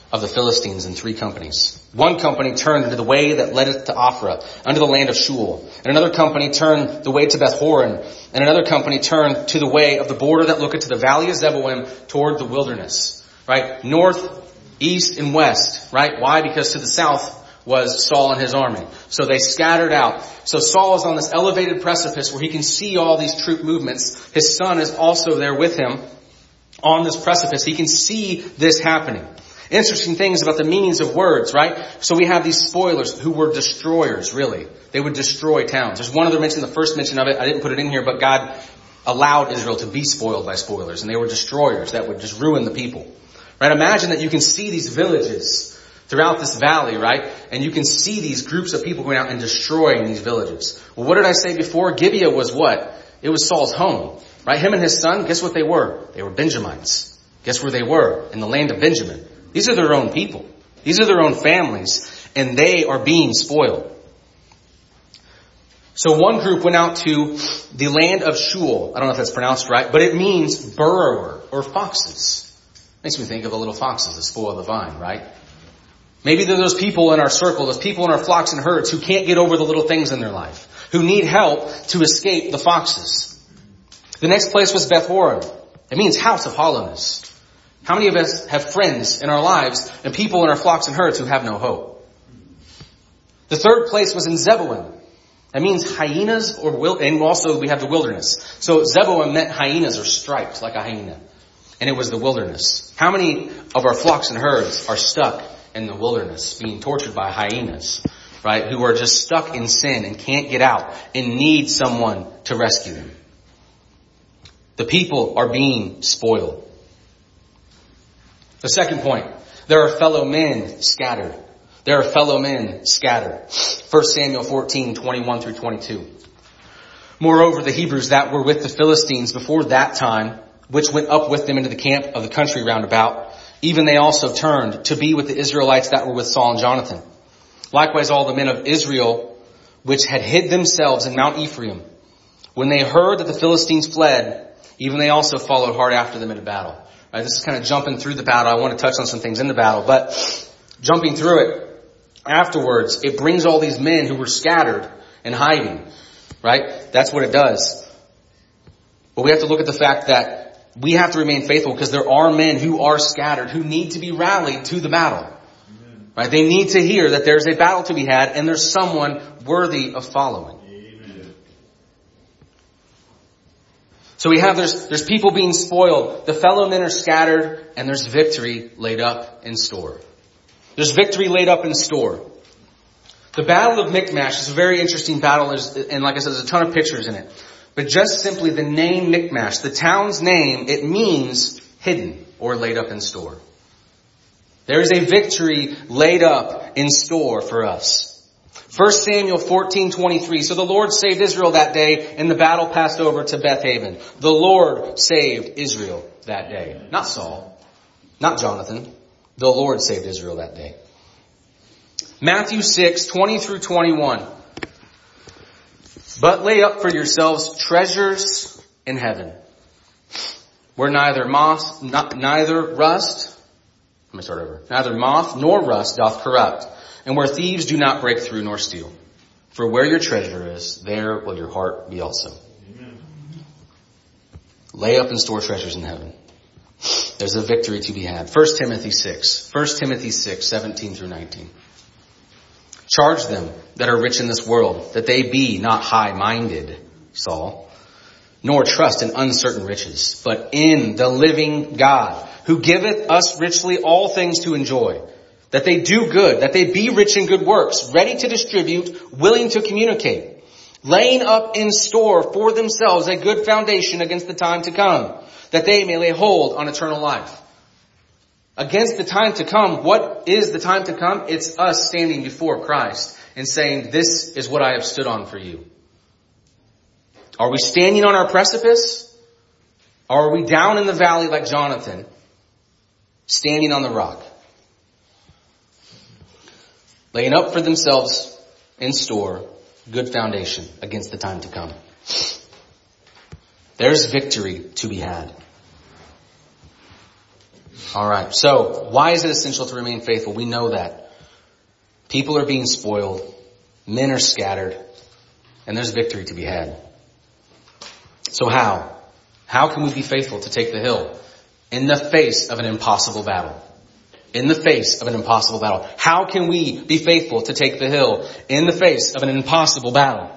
of the Philistines in 3 companies. One company turned into the way that led to Ophrah, under the land of Shul. And another company turned the way to Beth Horon. And another company turned to the way of the border that looketh to the valley of Zeboim toward the wilderness. Right? North, east, and west. Right? Why? Because to the south was Saul and his army. So they scattered out. So Saul is on this elevated precipice where he can see all these troop movements. His son is also there with him on this precipice. He can see this happening. Interesting things about the meanings of words, right? So we have these spoilers who were destroyers, really. They would destroy towns. There's one other mention, the first mention of it, I didn't put it in here, but God allowed Israel to be spoiled by spoilers. And they were destroyers that would just ruin the people. Right? Imagine that you can see these villages throughout this valley, right? And you can see these groups of people going out and destroying these villages. Well, what did I say before? Gibeah was what? It was Saul's home, right? Him and his son, guess what they were? They were Benjamites. Guess where they were? In the land of Benjamin. These are their own people. These are their own families, and they are being spoiled. So one group went out to the land of Shul. I don't know if that's pronounced right, but it means burrower or foxes. Makes me think of the little foxes that spoil the vine, right? Maybe they're those people in our circle, those people in our flocks and herds who can't get over the little things in their life, who need help to escape the foxes. The next place was Beth Horon. It means house of hollowness. How many of us have friends in our lives and people in our flocks and herds who have no hope? The third place was in Zeboim. That means hyenas and also we have the wilderness. So Zeboim meant hyenas or striped like a hyena. And it was the wilderness. How many of our flocks and herds are stuck in the wilderness, being tortured by hyenas, right? Who are just stuck in sin and can't get out and need someone to rescue them. The people are being spoiled. The second point, there are fellow men scattered. There are fellow men scattered. 1 Samuel 14, 21 through 22. Moreover, the Hebrews that were with the Philistines before that time, which went up with them into the camp of the country round about, even they also turned to be with the Israelites that were with Saul and Jonathan. Likewise, all the men of Israel, which had hid themselves in Mount Ephraim, when they heard that the Philistines fled, even they also followed hard after them into battle. Right, this is kind of jumping through the battle. I want to touch on some things in the battle, but jumping through it afterwards, it brings all these men who were scattered and hiding. Right? That's what it does. But we have to look at the fact that we have to remain faithful because there are men who are scattered who need to be rallied to the battle. Amen. Right? They need to hear that there's a battle to be had and there's someone worthy of following. Amen. So we have, there's people being spoiled. The fellow men are scattered and there's victory laid up in store. There's victory laid up in store. The Battle of Michmash is a very interesting battle, and like I said, there's a ton of pictures in it. But just simply the name Michmash, the town's name, it means hidden or laid up in store. There is a victory laid up in store for us. 1 Samuel 14:23. So the Lord saved Israel that day, and the battle passed over to Bethaven. The Lord saved Israel that day. Not Saul, not Jonathan. The Lord saved Israel that day. Matthew 6:20 through 21. But lay up for yourselves treasures in heaven, where neither moth nor rust doth corrupt, and where thieves do not break through nor steal. For where your treasure is, there will your heart be also. Amen. Lay up and store treasures in heaven. There's a victory to be had. 1 Timothy 6, 17 through 19. Charge them that are rich in this world, that they be not high-minded, Saul, nor trust in uncertain riches, but in the living God, who giveth us richly all things to enjoy. That they do good, that they be rich in good works, ready to distribute, willing to communicate, laying up in store for themselves a good foundation against the time to come, that they may lay hold on eternal life. Against the time to come, what is the time to come? It's us standing before Christ and saying, this is what I have stood on for you. Are we standing on our precipice? Or are we down in the valley like Jonathan, standing on the rock? Laying up for themselves in store good foundation against the time to come. There's victory to be had. All right. So why is it essential to remain faithful? We know that. People are being spoiled. Men are scattered. And there's victory to be had. So how? How can we be faithful to take the hill in the face of an impossible battle? In the face of an impossible battle. How can we be faithful to take the hill in the face of an impossible battle?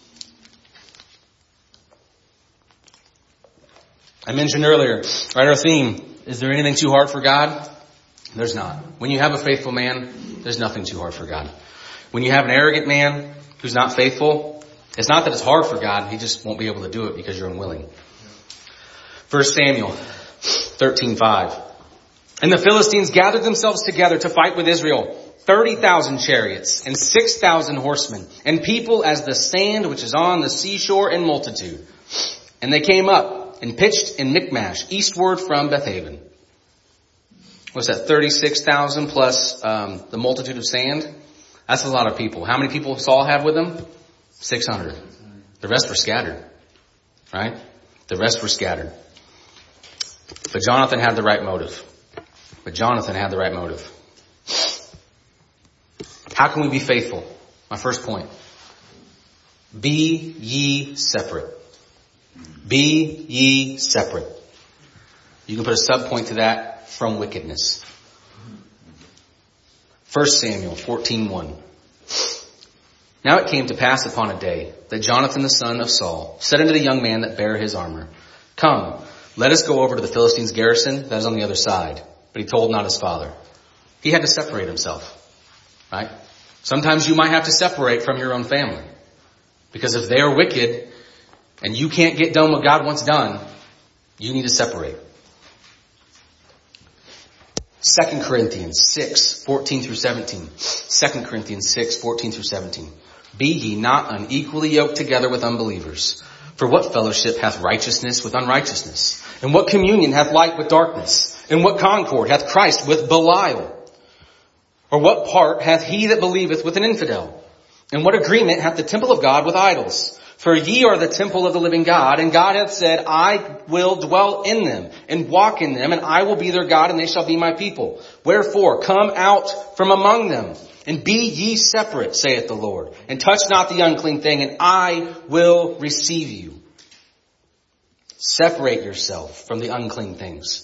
I mentioned earlier, right, our theme, is there anything too hard for God? There's not. When you have a faithful man, there's nothing too hard for God. When you have an arrogant man who's not faithful, it's not that it's hard for God, he just won't be able to do it because you're unwilling. 1 Samuel 13:5. And the Philistines gathered themselves together to fight with Israel, 30,000 chariots and 6,000 horsemen, and people as the sand which is on the seashore in multitude. And they came up and pitched in Michmash, eastward from Bethaven. What's that, 36,000 plus the multitude of sand? That's a lot of people. How many people Saul had with him? 600. The rest were scattered. Right? The rest were scattered. But Jonathan had the right motive. How can we be faithful? My first point. Be ye separate. Be ye separate. You can put a sub-point to that, from wickedness. 1 Samuel 14:1. Now it came to pass upon a day that Jonathan the son of Saul said unto the young man that bare his armor, Come, let us go over to the Philistines' garrison that is on the other side. But he told not his father. He had to separate himself. Right? Sometimes you might have to separate from your own family. Because if they are wicked and you can't get done what God wants done, you need to separate. 2 Corinthians 6:14 through 17. 2 Corinthians 6:14 through 17. Be ye not unequally yoked together with unbelievers. For what fellowship hath righteousness with unrighteousness? And what communion hath light with darkness? And what concord hath Christ with Belial? Or what part hath he that believeth with an infidel? And what agreement hath the temple of God with idols? For ye are the temple of the living God, and God hath said, I will dwell in them, and walk in them, and I will be their God, and they shall be my people. Wherefore, come out from among them, and be ye separate, saith the Lord, and touch not the unclean thing, and I will receive you. Separate yourself from the unclean things.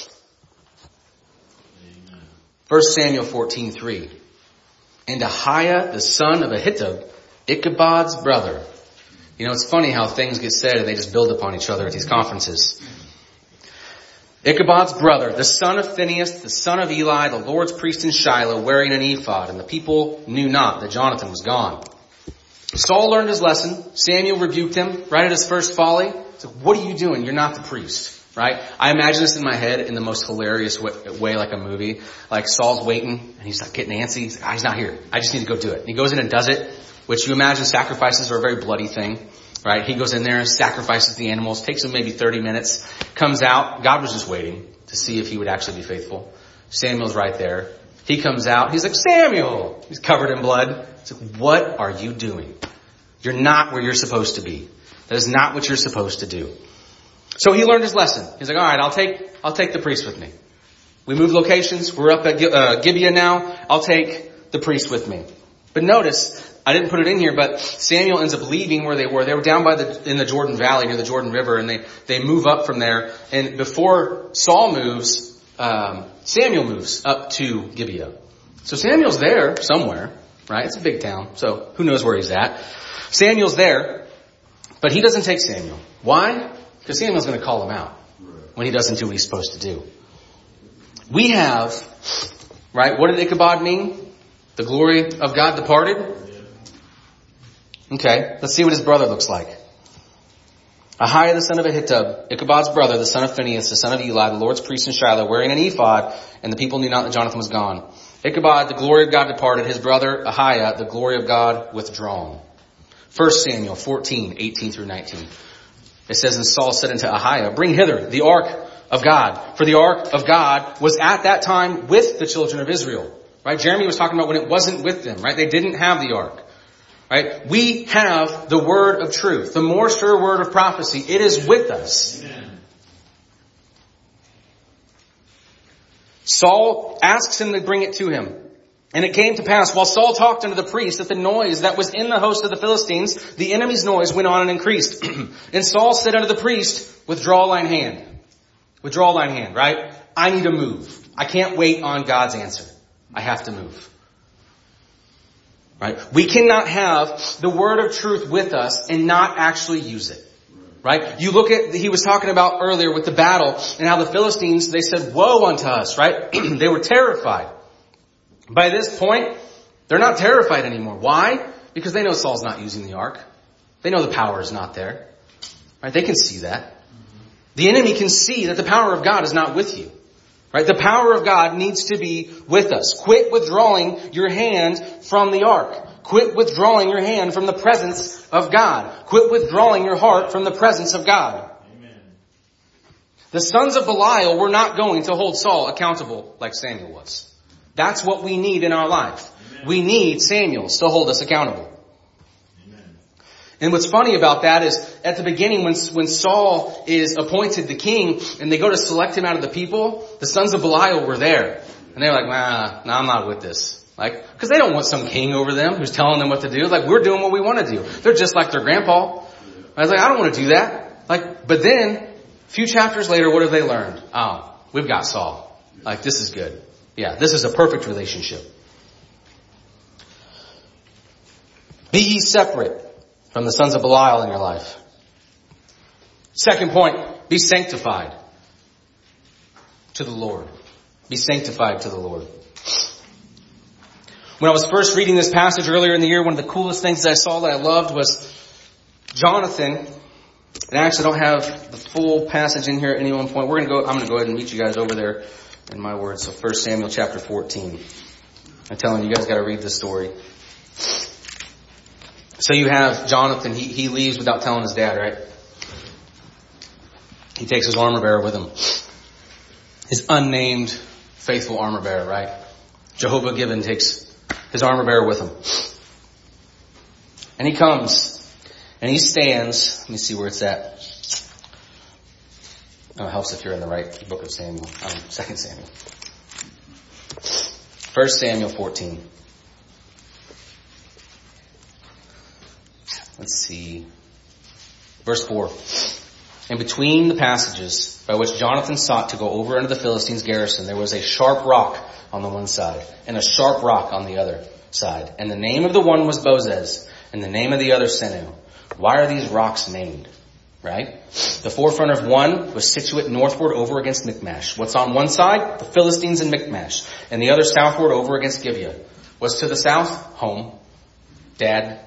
1 Samuel 14:3. And Ahiah, the son of Ahitub, Ichabod's brother. You know, it's funny how things get said and they just build upon each other at these conferences. Ichabod's brother, the son of Phinehas, the son of Eli, the Lord's priest in Shiloh, wearing an ephod, and the people knew not that Jonathan was gone. Saul learned his lesson. Samuel rebuked him right at his first folly. He said, what are you doing? You're not the priest. Right? I imagine this in my head in the most hilarious way, like a movie. Like Saul's waiting and he's like getting antsy. He's like, he's not here. I just need to go do it. And he goes in and does it, which you imagine sacrifices are a very bloody thing. Right? He goes in there and sacrifices the animals, takes him maybe 30 minutes, comes out. God was just waiting to see if he would actually be faithful. Samuel's right there. He comes out. He's like, Samuel! He's covered in blood. He's like, what are you doing? You're not where you're supposed to be. That is not what you're supposed to do. So he learned his lesson. He's like, all right, I'll take the priest with me. We moved locations. We're up at Gibeah now. I'll take the priest with me. But notice, I didn't put it in here, but Samuel ends up leaving where they were. They were down in the Jordan Valley near the Jordan River, and they move up from there. And before Saul moves, Samuel moves up to Gibeah. So Samuel's there somewhere, right? It's a big town, so who knows where he's at. Samuel's there, but he doesn't take Samuel. Why? Because Samuel's going to call him out when he doesn't do what he's supposed to do. We have, right, what did Ichabod mean? The glory of God departed? Okay, let's see what his brother looks like. Ahiah, the son of Ahitub, Ichabod's brother, the son of Phinehas, the son of Eli, the Lord's priest in Shiloh, wearing an ephod, and the people knew not that Jonathan was gone. Ichabod, the glory of God departed. His brother, Ahiah, the glory of God withdrawn. 1 Samuel 14:18 through 19. It says, and Saul said unto Ahiah, bring hither the ark of God. For the ark of God was at that time with the children of Israel. Right? Jeremy was talking about when it wasn't with them. Right? They didn't have the ark. Right? We have the word of truth. The more sure word of prophecy. It is with us. Amen. Saul asks him to bring it to him. And it came to pass, while Saul talked unto the priest, that the noise that was in the host of the Philistines, the enemy's noise, went on and increased. And Saul said unto the priest, withdraw thine hand. Withdraw thine hand, right? I need to move. I can't wait on God's answer. I have to move. Right? We cannot have the word of truth with us and not actually use it. Right? You look at, he was talking about earlier with the battle and how the Philistines, they said, woe unto us, right? They were terrified. By this point, they're not terrified anymore. Why? Because they know Saul's not using the ark. They know the power is not there. Right? They can see that. The enemy can see that the power of God is not with you. Right? The power of God needs to be with us. Quit withdrawing your hand from the ark. Quit withdrawing your hand from the presence of God. Quit withdrawing your heart from the presence of God. Amen. The sons of Belial were not going to hold Saul accountable like Samuel was. That's what we need in our life. Amen. We need Samuels to hold us accountable. Amen. And what's funny about that is at the beginning when Saul is appointed the king and they go to select him out of the people, the sons of Belial were there. And they were like, nah, I'm not with this. Like, cause they don't want some king over them who's telling them what to do. Like, we're doing what we want to do. They're just like their grandpa. I was like, I don't want to do that. Like, but then a few chapters later, what have they learned? Oh, we've got Saul. Like, this is good. Yeah, this is a perfect relationship. Be ye separate from the sons of Belial in your life. Second point, be sanctified to the Lord. Be sanctified to the Lord. When I was first reading this passage earlier in the year, one of the coolest things that I saw that I loved was Jonathan. And I actually don't have the full passage in here at any one point. I'm going to go ahead and meet you guys over there in my words. So 1 Samuel chapter 14. I'm telling you guys got to read this story. So you have Jonathan. He leaves without telling his dad, right? He takes his armor bearer with him. His unnamed faithful armor bearer, right? Jehovah Gibbon takes his armor bearer with him. And he comes and he stands. Let me see where it's at. Oh, it helps if you're in the right book of Samuel. 2 Samuel. 1 Samuel 14. Let's see. Verse 4. And between the passages by which Jonathan sought to go over into the Philistines' garrison, there was a sharp rock on the one side and a sharp rock on the other side. And the name of the one was Bozez and the name of the other Senu. Why are these rocks named? Right? The forefront of one was situate northward over against Michmash. What's on one side? The Philistines and Michmash. And the other southward over against Gibeah. What's to the south? Home. Dad.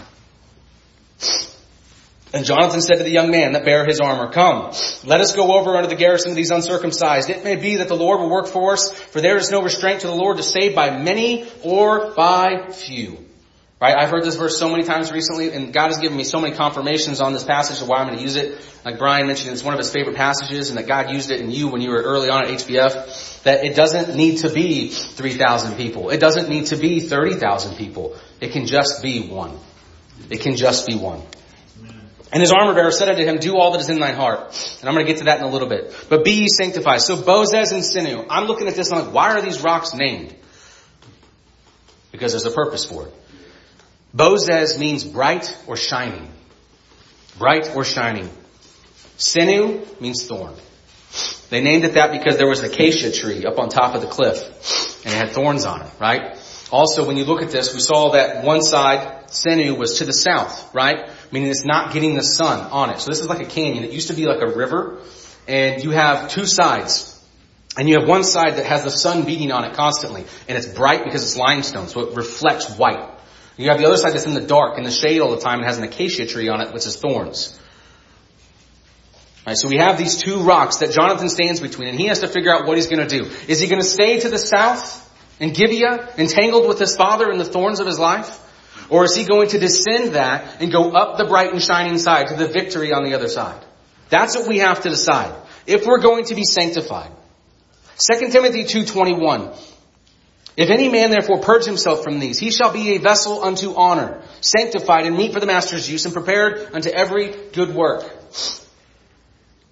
And Jonathan said to the young man that bare his armor, come, let us go over unto the garrison of these uncircumcised. It may be that the Lord will work for us, for there is no restraint to the Lord to save by many or by few. Right? I've heard this verse so many times recently, and God has given me so many confirmations on this passage of why I'm going to use it. Like Brian mentioned, it's one of his favorite passages, and that God used it in you when you were early on at HBF, that it doesn't need to be 3,000 people. It doesn't need to be 30,000 people. It can just be one. It can just be one. And his armor bearer said unto him, do all that is in thine heart. And I'm going to get to that in a little bit. But be ye sanctified. So Bozez and Senu. I'm looking at this and I'm like, why are these rocks named? Because there's a purpose for it. Bozez means bright or shining. Bright or shining. Senu means thorn. They named it that because there was an acacia tree up on top of the cliff. And it had thorns on it, right? Also, when you look at this, we saw that one side, Senu, was to the south, right? Meaning it's not getting the sun on it. So this is like a canyon. It used to be like a river. And you have two sides. And you have one side that has the sun beating on it constantly. And it's bright because it's limestone. So it reflects white. You have the other side that's in the dark, in the shade all the time, and has an acacia tree on it, which is thorns. Right, so we have these two rocks that Jonathan stands between, and he has to figure out what he's going to do. Is he going to stay to the south in Gibeah, entangled with his father in the thorns of his life? Or is he going to descend that and go up the bright and shining side to the victory on the other side? That's what we have to decide. If we're going to be sanctified. 2 Timothy 2:21. If any man therefore purge himself from these, he shall be a vessel unto honor, sanctified and meet for the master's use, and prepared unto every good work.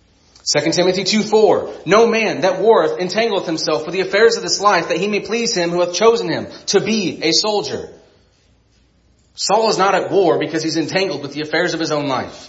2 Timothy 2:4, no man that warreth entangleth himself with the affairs of this life, that he may please him who hath chosen him to be a soldier. Saul is not at war because he's entangled with the affairs of his own life.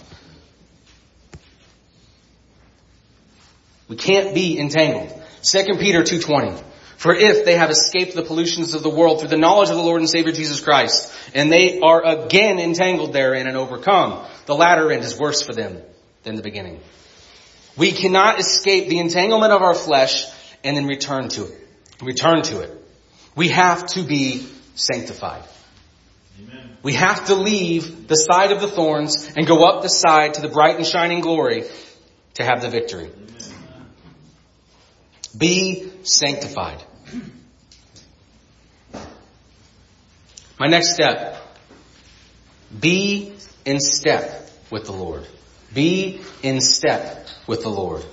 We can't be entangled. 2 Peter 2:20. For if they have escaped the pollutions of the world through the knowledge of the Lord and Savior Jesus Christ, and they are again entangled therein and overcome, the latter end is worse for them than the beginning. We cannot escape the entanglement of our flesh and then return to it. We have to be sanctified. Amen. We have to leave the side of the thorns and go up the side to the bright and shining glory to have the victory. Amen. Be sanctified. My next step. Be in step with the Lord. Be in step with the Lord.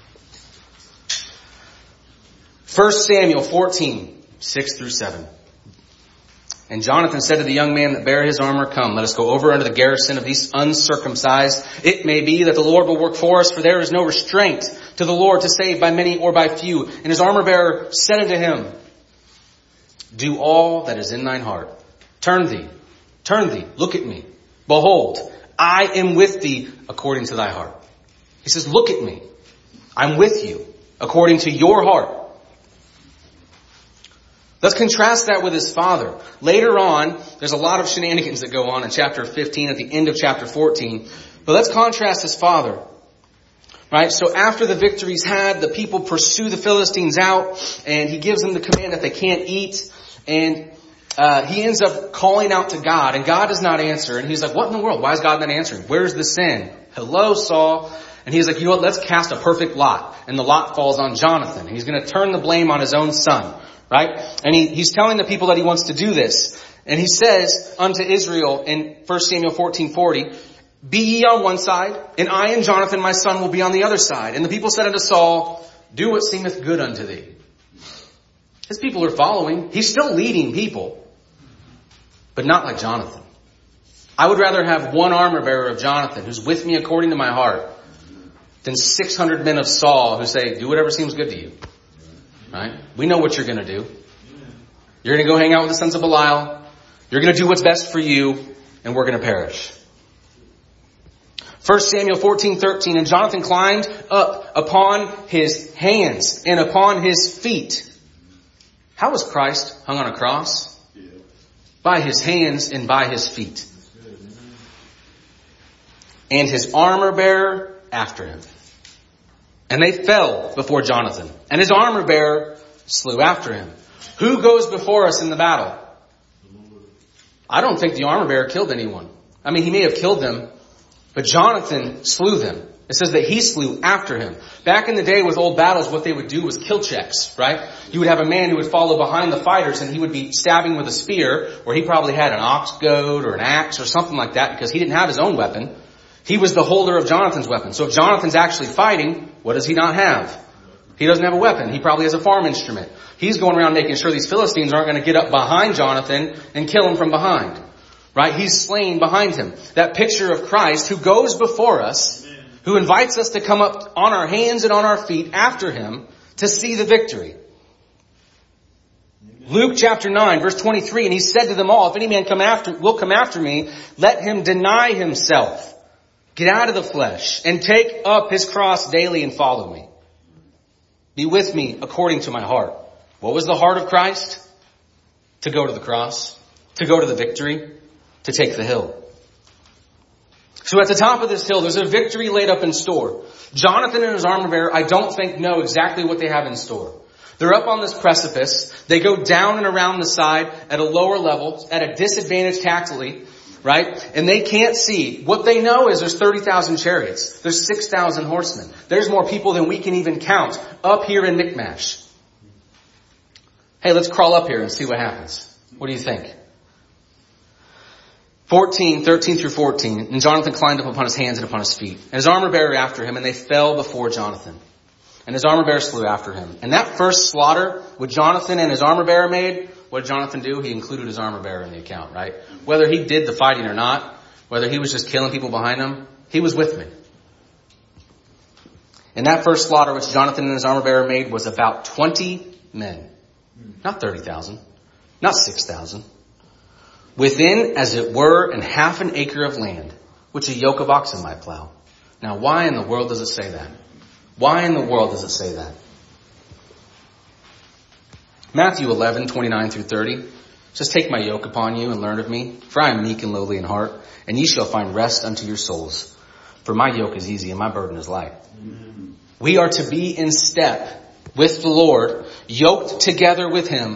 1 Samuel 14, 6 through 7. And Jonathan said to the young man that bare his armor, come, let us go over unto the garrison of these uncircumcised. It may be that the Lord will work for us, for there is no restraint to the Lord to save by many or by few. And his armor bearer said unto him, do all that is in thine heart. Turn thee, look at me. Behold, I am with thee according to thy heart. He says, look at me. I'm with you according to your heart. Let's contrast that with his father. Later on, there's a lot of shenanigans that go on in chapter 15 at the end of chapter 14. But let's contrast his father. Right? So after the victory's had, the people pursue the Philistines out, and he gives them the command that they can't eat. And he ends up calling out to God, and God does not answer. And he's like, what in the world? Why is God not answering? Where's the sin? Hello, Saul. And he's like, you know what? Let's cast a perfect lot. And the lot falls on Jonathan. And he's going to turn the blame on his own son. Right? And he's telling the people that he wants to do this. And he says unto Israel in 1 Samuel 14:40, be ye on one side, and I and Jonathan my son will be on the other side. And the people said unto Saul, do what seemeth good unto thee. His people are following. He's still leading people, but not like Jonathan. I would rather have one armor bearer of Jonathan who's with me according to my heart than 600 men of Saul who say, do whatever seems good to you. Right? We know what you're going to do. You're going to go hang out with the sons of Belial. You're going to do what's best for you, and we're going to perish. 1 Samuel 14:13, and Jonathan climbed up upon his hands and upon his feet. How was Christ hung on a cross? By his hands and by his feet. And his armor bearer after him. And they fell before Jonathan. And his armor bearer slew after him. Who goes before us in the battle? I don't think the armor bearer killed anyone. I mean, he may have killed them, but Jonathan slew them. It says that he slew after him. Back in the day with old battles, what they would do was kill checks, right? You would have a man who would follow behind the fighters, and he would be stabbing with a spear, or he probably had an ox goad or an axe or something like that, because he didn't have his own weapon. He was the holder of Jonathan's weapon. So if Jonathan's actually fighting, what does he not have? He doesn't have a weapon. He probably has a farm instrument. He's going around making sure these Philistines aren't going to get up behind Jonathan and kill him from behind. Right? He's slain behind him. That picture of Christ who goes before us, who invites us to come up on our hands and on our feet after him to see the victory. Luke chapter 9 verse 23, and he said to them all, if any man will come after me, let him deny himself. Get out of the flesh and take up his cross daily and follow me. Be with me according to my heart. What was the heart of Christ? To go to the cross, to go to the victory, to take the hill. So at the top of this hill, there's a victory laid up in store. Jonathan and his armor bearer, I don't think know exactly what they have in store. They're up on this precipice. They go down and around the side at a lower level, at a disadvantage tactically. Right? And they can't see. What they know is there's 30,000 chariots. There's 6,000 horsemen. There's more people than we can even count up here in Michmash. Hey, let's crawl up here and see what happens. What do you think? 13 through 14. And Jonathan climbed up upon his hands and upon his feet. And his armor bearer after him, and they fell before Jonathan. And his armor bearer slew after him. And that first slaughter, what Jonathan and his armor bearer made, what did Jonathan do? He included his armor bearer in the account, right? Whether he did the fighting or not, whether he was just killing people behind him, he was with me. And that first slaughter which Jonathan and his armor bearer made was about 20 men. Not 30,000. Not 6,000. Within, as it were, an half an acre of land, which a yoke of oxen might plow. Now, why in the world does it say that? Why in the world does it say that? Matthew 11, 29 through 30. Just take my yoke upon you and learn of me, for I am meek and lowly in heart, and ye shall find rest unto your souls. For my yoke is easy and my burden is light. Amen. We are to be in step with the Lord, yoked together with Him,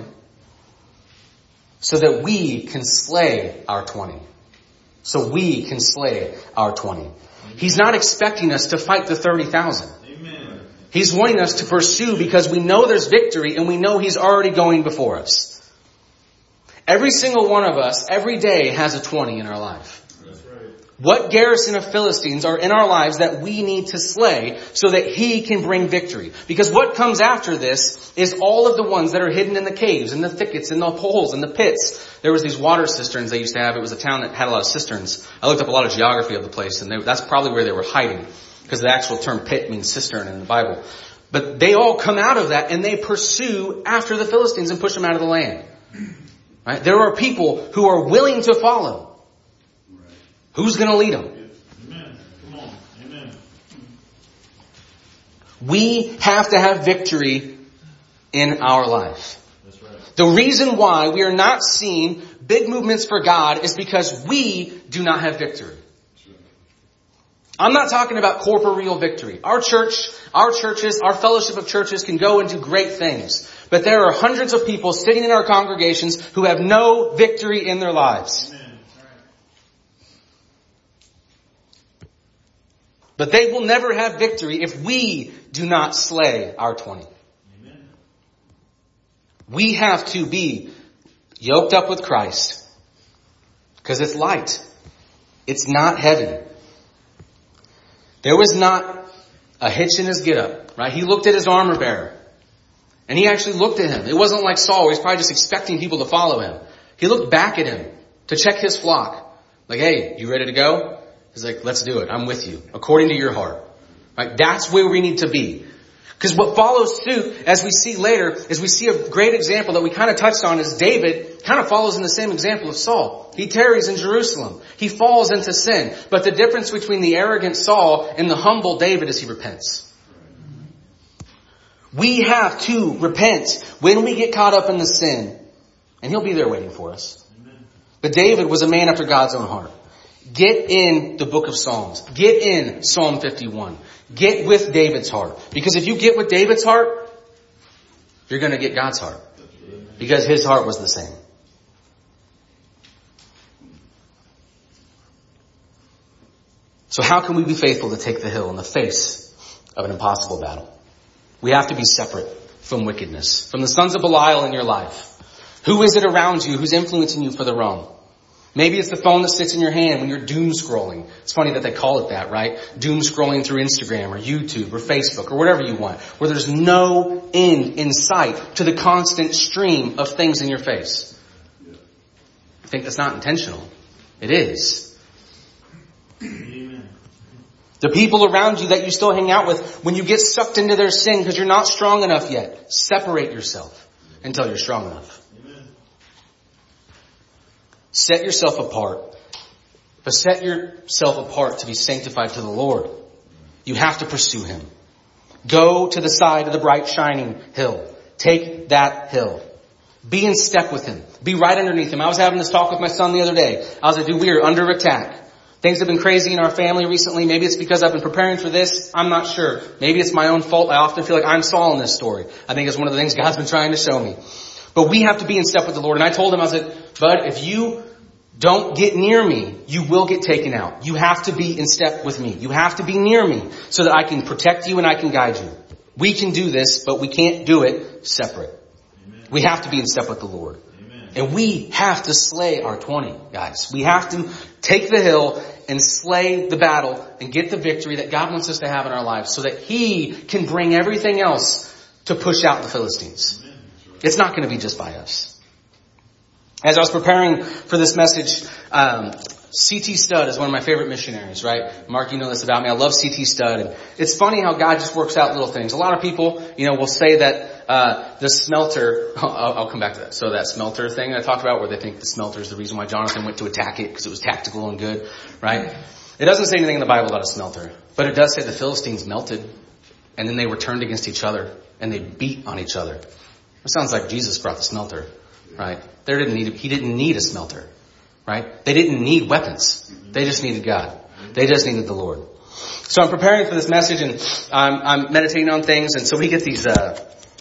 so that we can slay our 20. So we can slay our 20. Amen. He's not expecting us to fight the 30,000. Amen. He's wanting us to pursue because we know there's victory and we know He's already going before us. Every single one of us, every day, has a 20 in our life. That's right. What garrison of Philistines are in our lives that we need to slay so that He can bring victory? Because what comes after this is all of the ones that are hidden in the caves, in the thickets, in the holes, in the pits. There was these water cisterns they used to have. It was a town that had a lot of cisterns. I looked up a lot of geography of the place, and that's probably where they were hiding, because the actual term pit means cistern in the Bible. But they all come out of that, and they pursue after the Philistines and push them out of the land. Right? There are people who are willing to follow. Right. Who's going to lead them? Amen. Come on. Amen. We have to have victory in our life. That's right. The reason why we are not seeing big movements for God is because we do not have victory. I'm not talking about corporeal victory. Our churches, our fellowship of churches can go and do great things. But there are hundreds of people sitting in our congregations who have no victory in their lives. Amen. But they will never have victory if we do not slay our 20. Amen. We have to be yoked up with Christ. Because it's light. It's not heavy. There was not a hitch in His get-up, right? He looked at His armor bearer. And he actually looked at him. It wasn't like Saul, where he's probably just expecting people to follow him. He looked back at him to check his flock. Like, hey, you ready to go? He's like, let's do it. I'm with you. According to your heart. Right? That's where we need to be. Because what follows suit, as we see later, is we see a great example that we kind of touched on, is David kind of follows in the same example of Saul. He tarries in Jerusalem. He falls into sin. But the difference between the arrogant Saul and the humble David is he repents. We have to repent when we get caught up in the sin. And He'll be there waiting for us. Amen. But David was a man after God's own heart. Get in the book of Psalms. Get in Psalm 51. Get with David's heart. Because if you get with David's heart, you're going to get God's heart. Because his heart was the same. So how can we be faithful to take the hill in the face of an impossible battle? We have to be separate from wickedness, from the sons of Belial in your life. Who is it around you who's influencing you for the wrong? Maybe it's the phone that sits in your hand when you're doom scrolling. It's funny that they call it that, right? Doom scrolling through Instagram or YouTube or Facebook or whatever you want, where there's no end in sight to the constant stream of things in your face. I think that's not intentional. It is. Amen. The people around you that you still hang out with, when you get sucked into their sin because you're not strong enough yet, separate yourself until you're strong enough. Amen. Set yourself apart. But set yourself apart to be sanctified to the Lord. You have to pursue Him. Go to the side of the bright shining hill. Take that hill. Be in step with Him. Be right underneath Him. I was having this talk with my son the other day. I was like, dude, we are under attack. Things have been crazy in our family recently. Maybe it's because I've been preparing for this. I'm not sure. Maybe it's my own fault. I often feel like I'm Saul in this story. I think it's one of the things God's been trying to show me. But we have to be in step with the Lord. And I told him, I said, bud, if you don't get near me, you will get taken out. You have to be in step with me. You have to be near me so that I can protect you and I can guide you. We can do this, but we can't do it separate. Amen. We have to be in step with the Lord. Amen. And we have to slay our 20, guys. We have to take the hill and slay the battle and get the victory that God wants us to have in our lives so that He can bring everything else to push out the Philistines. Amen. It's not going to be just by us. As I was preparing for this message, C.T. Studd is one of my favorite missionaries, right? Mark, you know this about me. I love C.T. Studd. And it's funny how God just works out little things. A lot of people, will say that the smelter, I'll come back to that. So that smelter thing I talked about where they think the smelter is the reason why Jonathan went to attack it because it was tactical and good, right? It doesn't say anything in the Bible about a smelter, but it does say the Philistines melted and then they were turned against each other and they beat on each other. It sounds like Jesus brought the smelter, right? He didn't need a smelter. Right? They didn't need weapons. They just needed God. They just needed the Lord. So I'm preparing for this message and I'm meditating on things. And so we get these, well,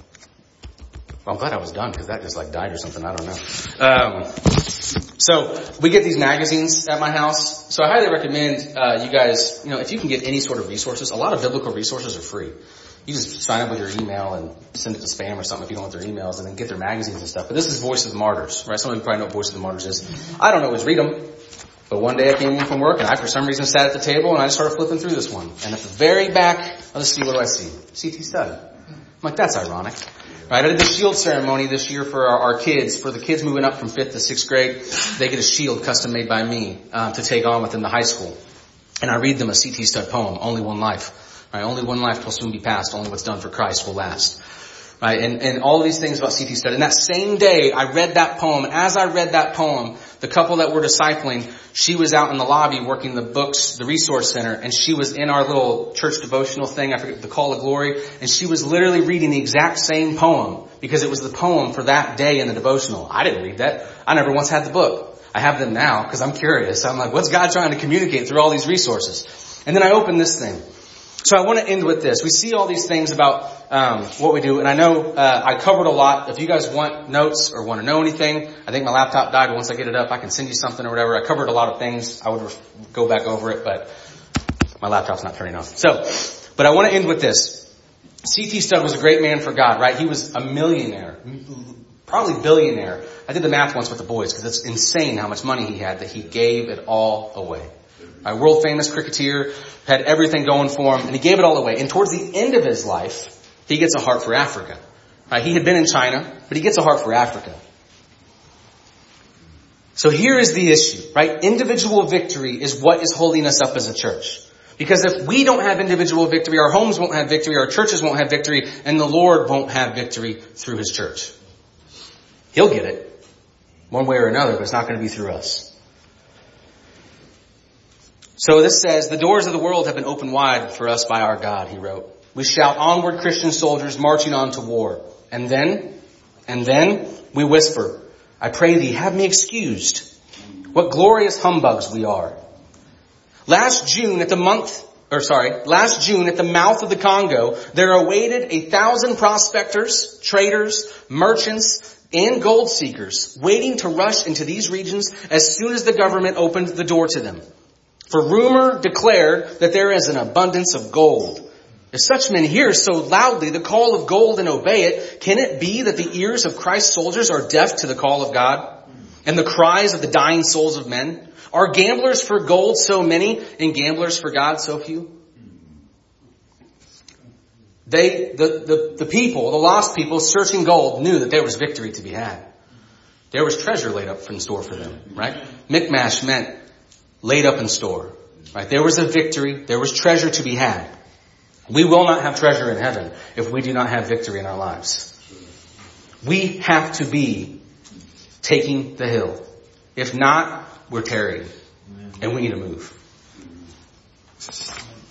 I'm glad I was done because that just died or something. I don't know. So we get these magazines at my house. So I highly recommend, you guys, if you can get any sort of resources, a lot of biblical resources are free. You just sign up with your email and send it to spam or something if you don't want their emails and then get their magazines and stuff. But this is Voice of the Martyrs, right? Some of you probably know what Voice of the Martyrs is. I don't always read them. But one day I came in from work and I, for some reason, sat at the table and I just started flipping through this one. And at the very back, let's see, what do I see? C.T. Studd. I'm like, that's ironic. Right? I did the shield ceremony this year for our kids. For the kids moving up from 5th to 6th grade, they get a shield custom made by me to take on within the high school. And I read them a C.T. Studd poem, Only One Life. Right, only one life will soon be passed. Only what's done for Christ will last. Right, and all of these things about C.T. Studd. And that same day, I read that poem. And as I read that poem, the couple that we're discipling, she was out in the lobby working the books, the resource center, and she was in our little church devotional thing. I forget, the Call of Glory. And she was literally reading the exact same poem because it was the poem for that day in the devotional. I didn't read that. I never once had the book. I have them now because I'm curious. I'm like, what's God trying to communicate through all these resources? And then I opened this thing. So I want to end with this. We see all these things about what we do, and I know I covered a lot. If you guys want notes or want to know anything, I think my laptop died, but once I get it up, I can send you something or whatever. I covered a lot of things. I would go back over it, but my laptop's not turning off. But I want to end with this. C.T. Studd was a great man for God, right? He was a millionaire, probably billionaire. I did the math once with the boys because it's insane how much money he had that he gave it all away. A world famous cricketer, had everything going for him, and he gave it all away. And towards the end of his life, he gets a heart for Africa. He had been in China, but he gets a heart for Africa. So here is the issue, right? Individual victory is what is holding us up as a church. Because if we don't have individual victory, our homes won't have victory, our churches won't have victory, and the Lord won't have victory through His church. He'll get it, one way or another, but it's not going to be through us. So this says, the doors of the world have been opened wide for us by our God, he wrote. We shout onward, Christian soldiers, marching on to war. And then we whisper, I pray thee, have me excused. What glorious humbugs we are. Last June at the mouth of the Congo, there awaited 1,000 prospectors, traders, merchants, and gold seekers waiting to rush into these regions as soon as the government opened the door to them. For rumor declared that there is an abundance of gold. If such men hear so loudly the call of gold and obey it, can it be that the ears of Christ's soldiers are deaf to the call of God and the cries of the dying souls of men? Are gamblers for gold so many and gamblers for God so few? The people, the lost people searching gold knew that there was victory to be had. There was treasure laid up in store for them, right? Michmash meant laid up in store, right? There was a victory. There was treasure to be had. We will not have treasure in heaven if we do not have victory in our lives. We have to be taking the hill. If not, we're tarrying and we need to move.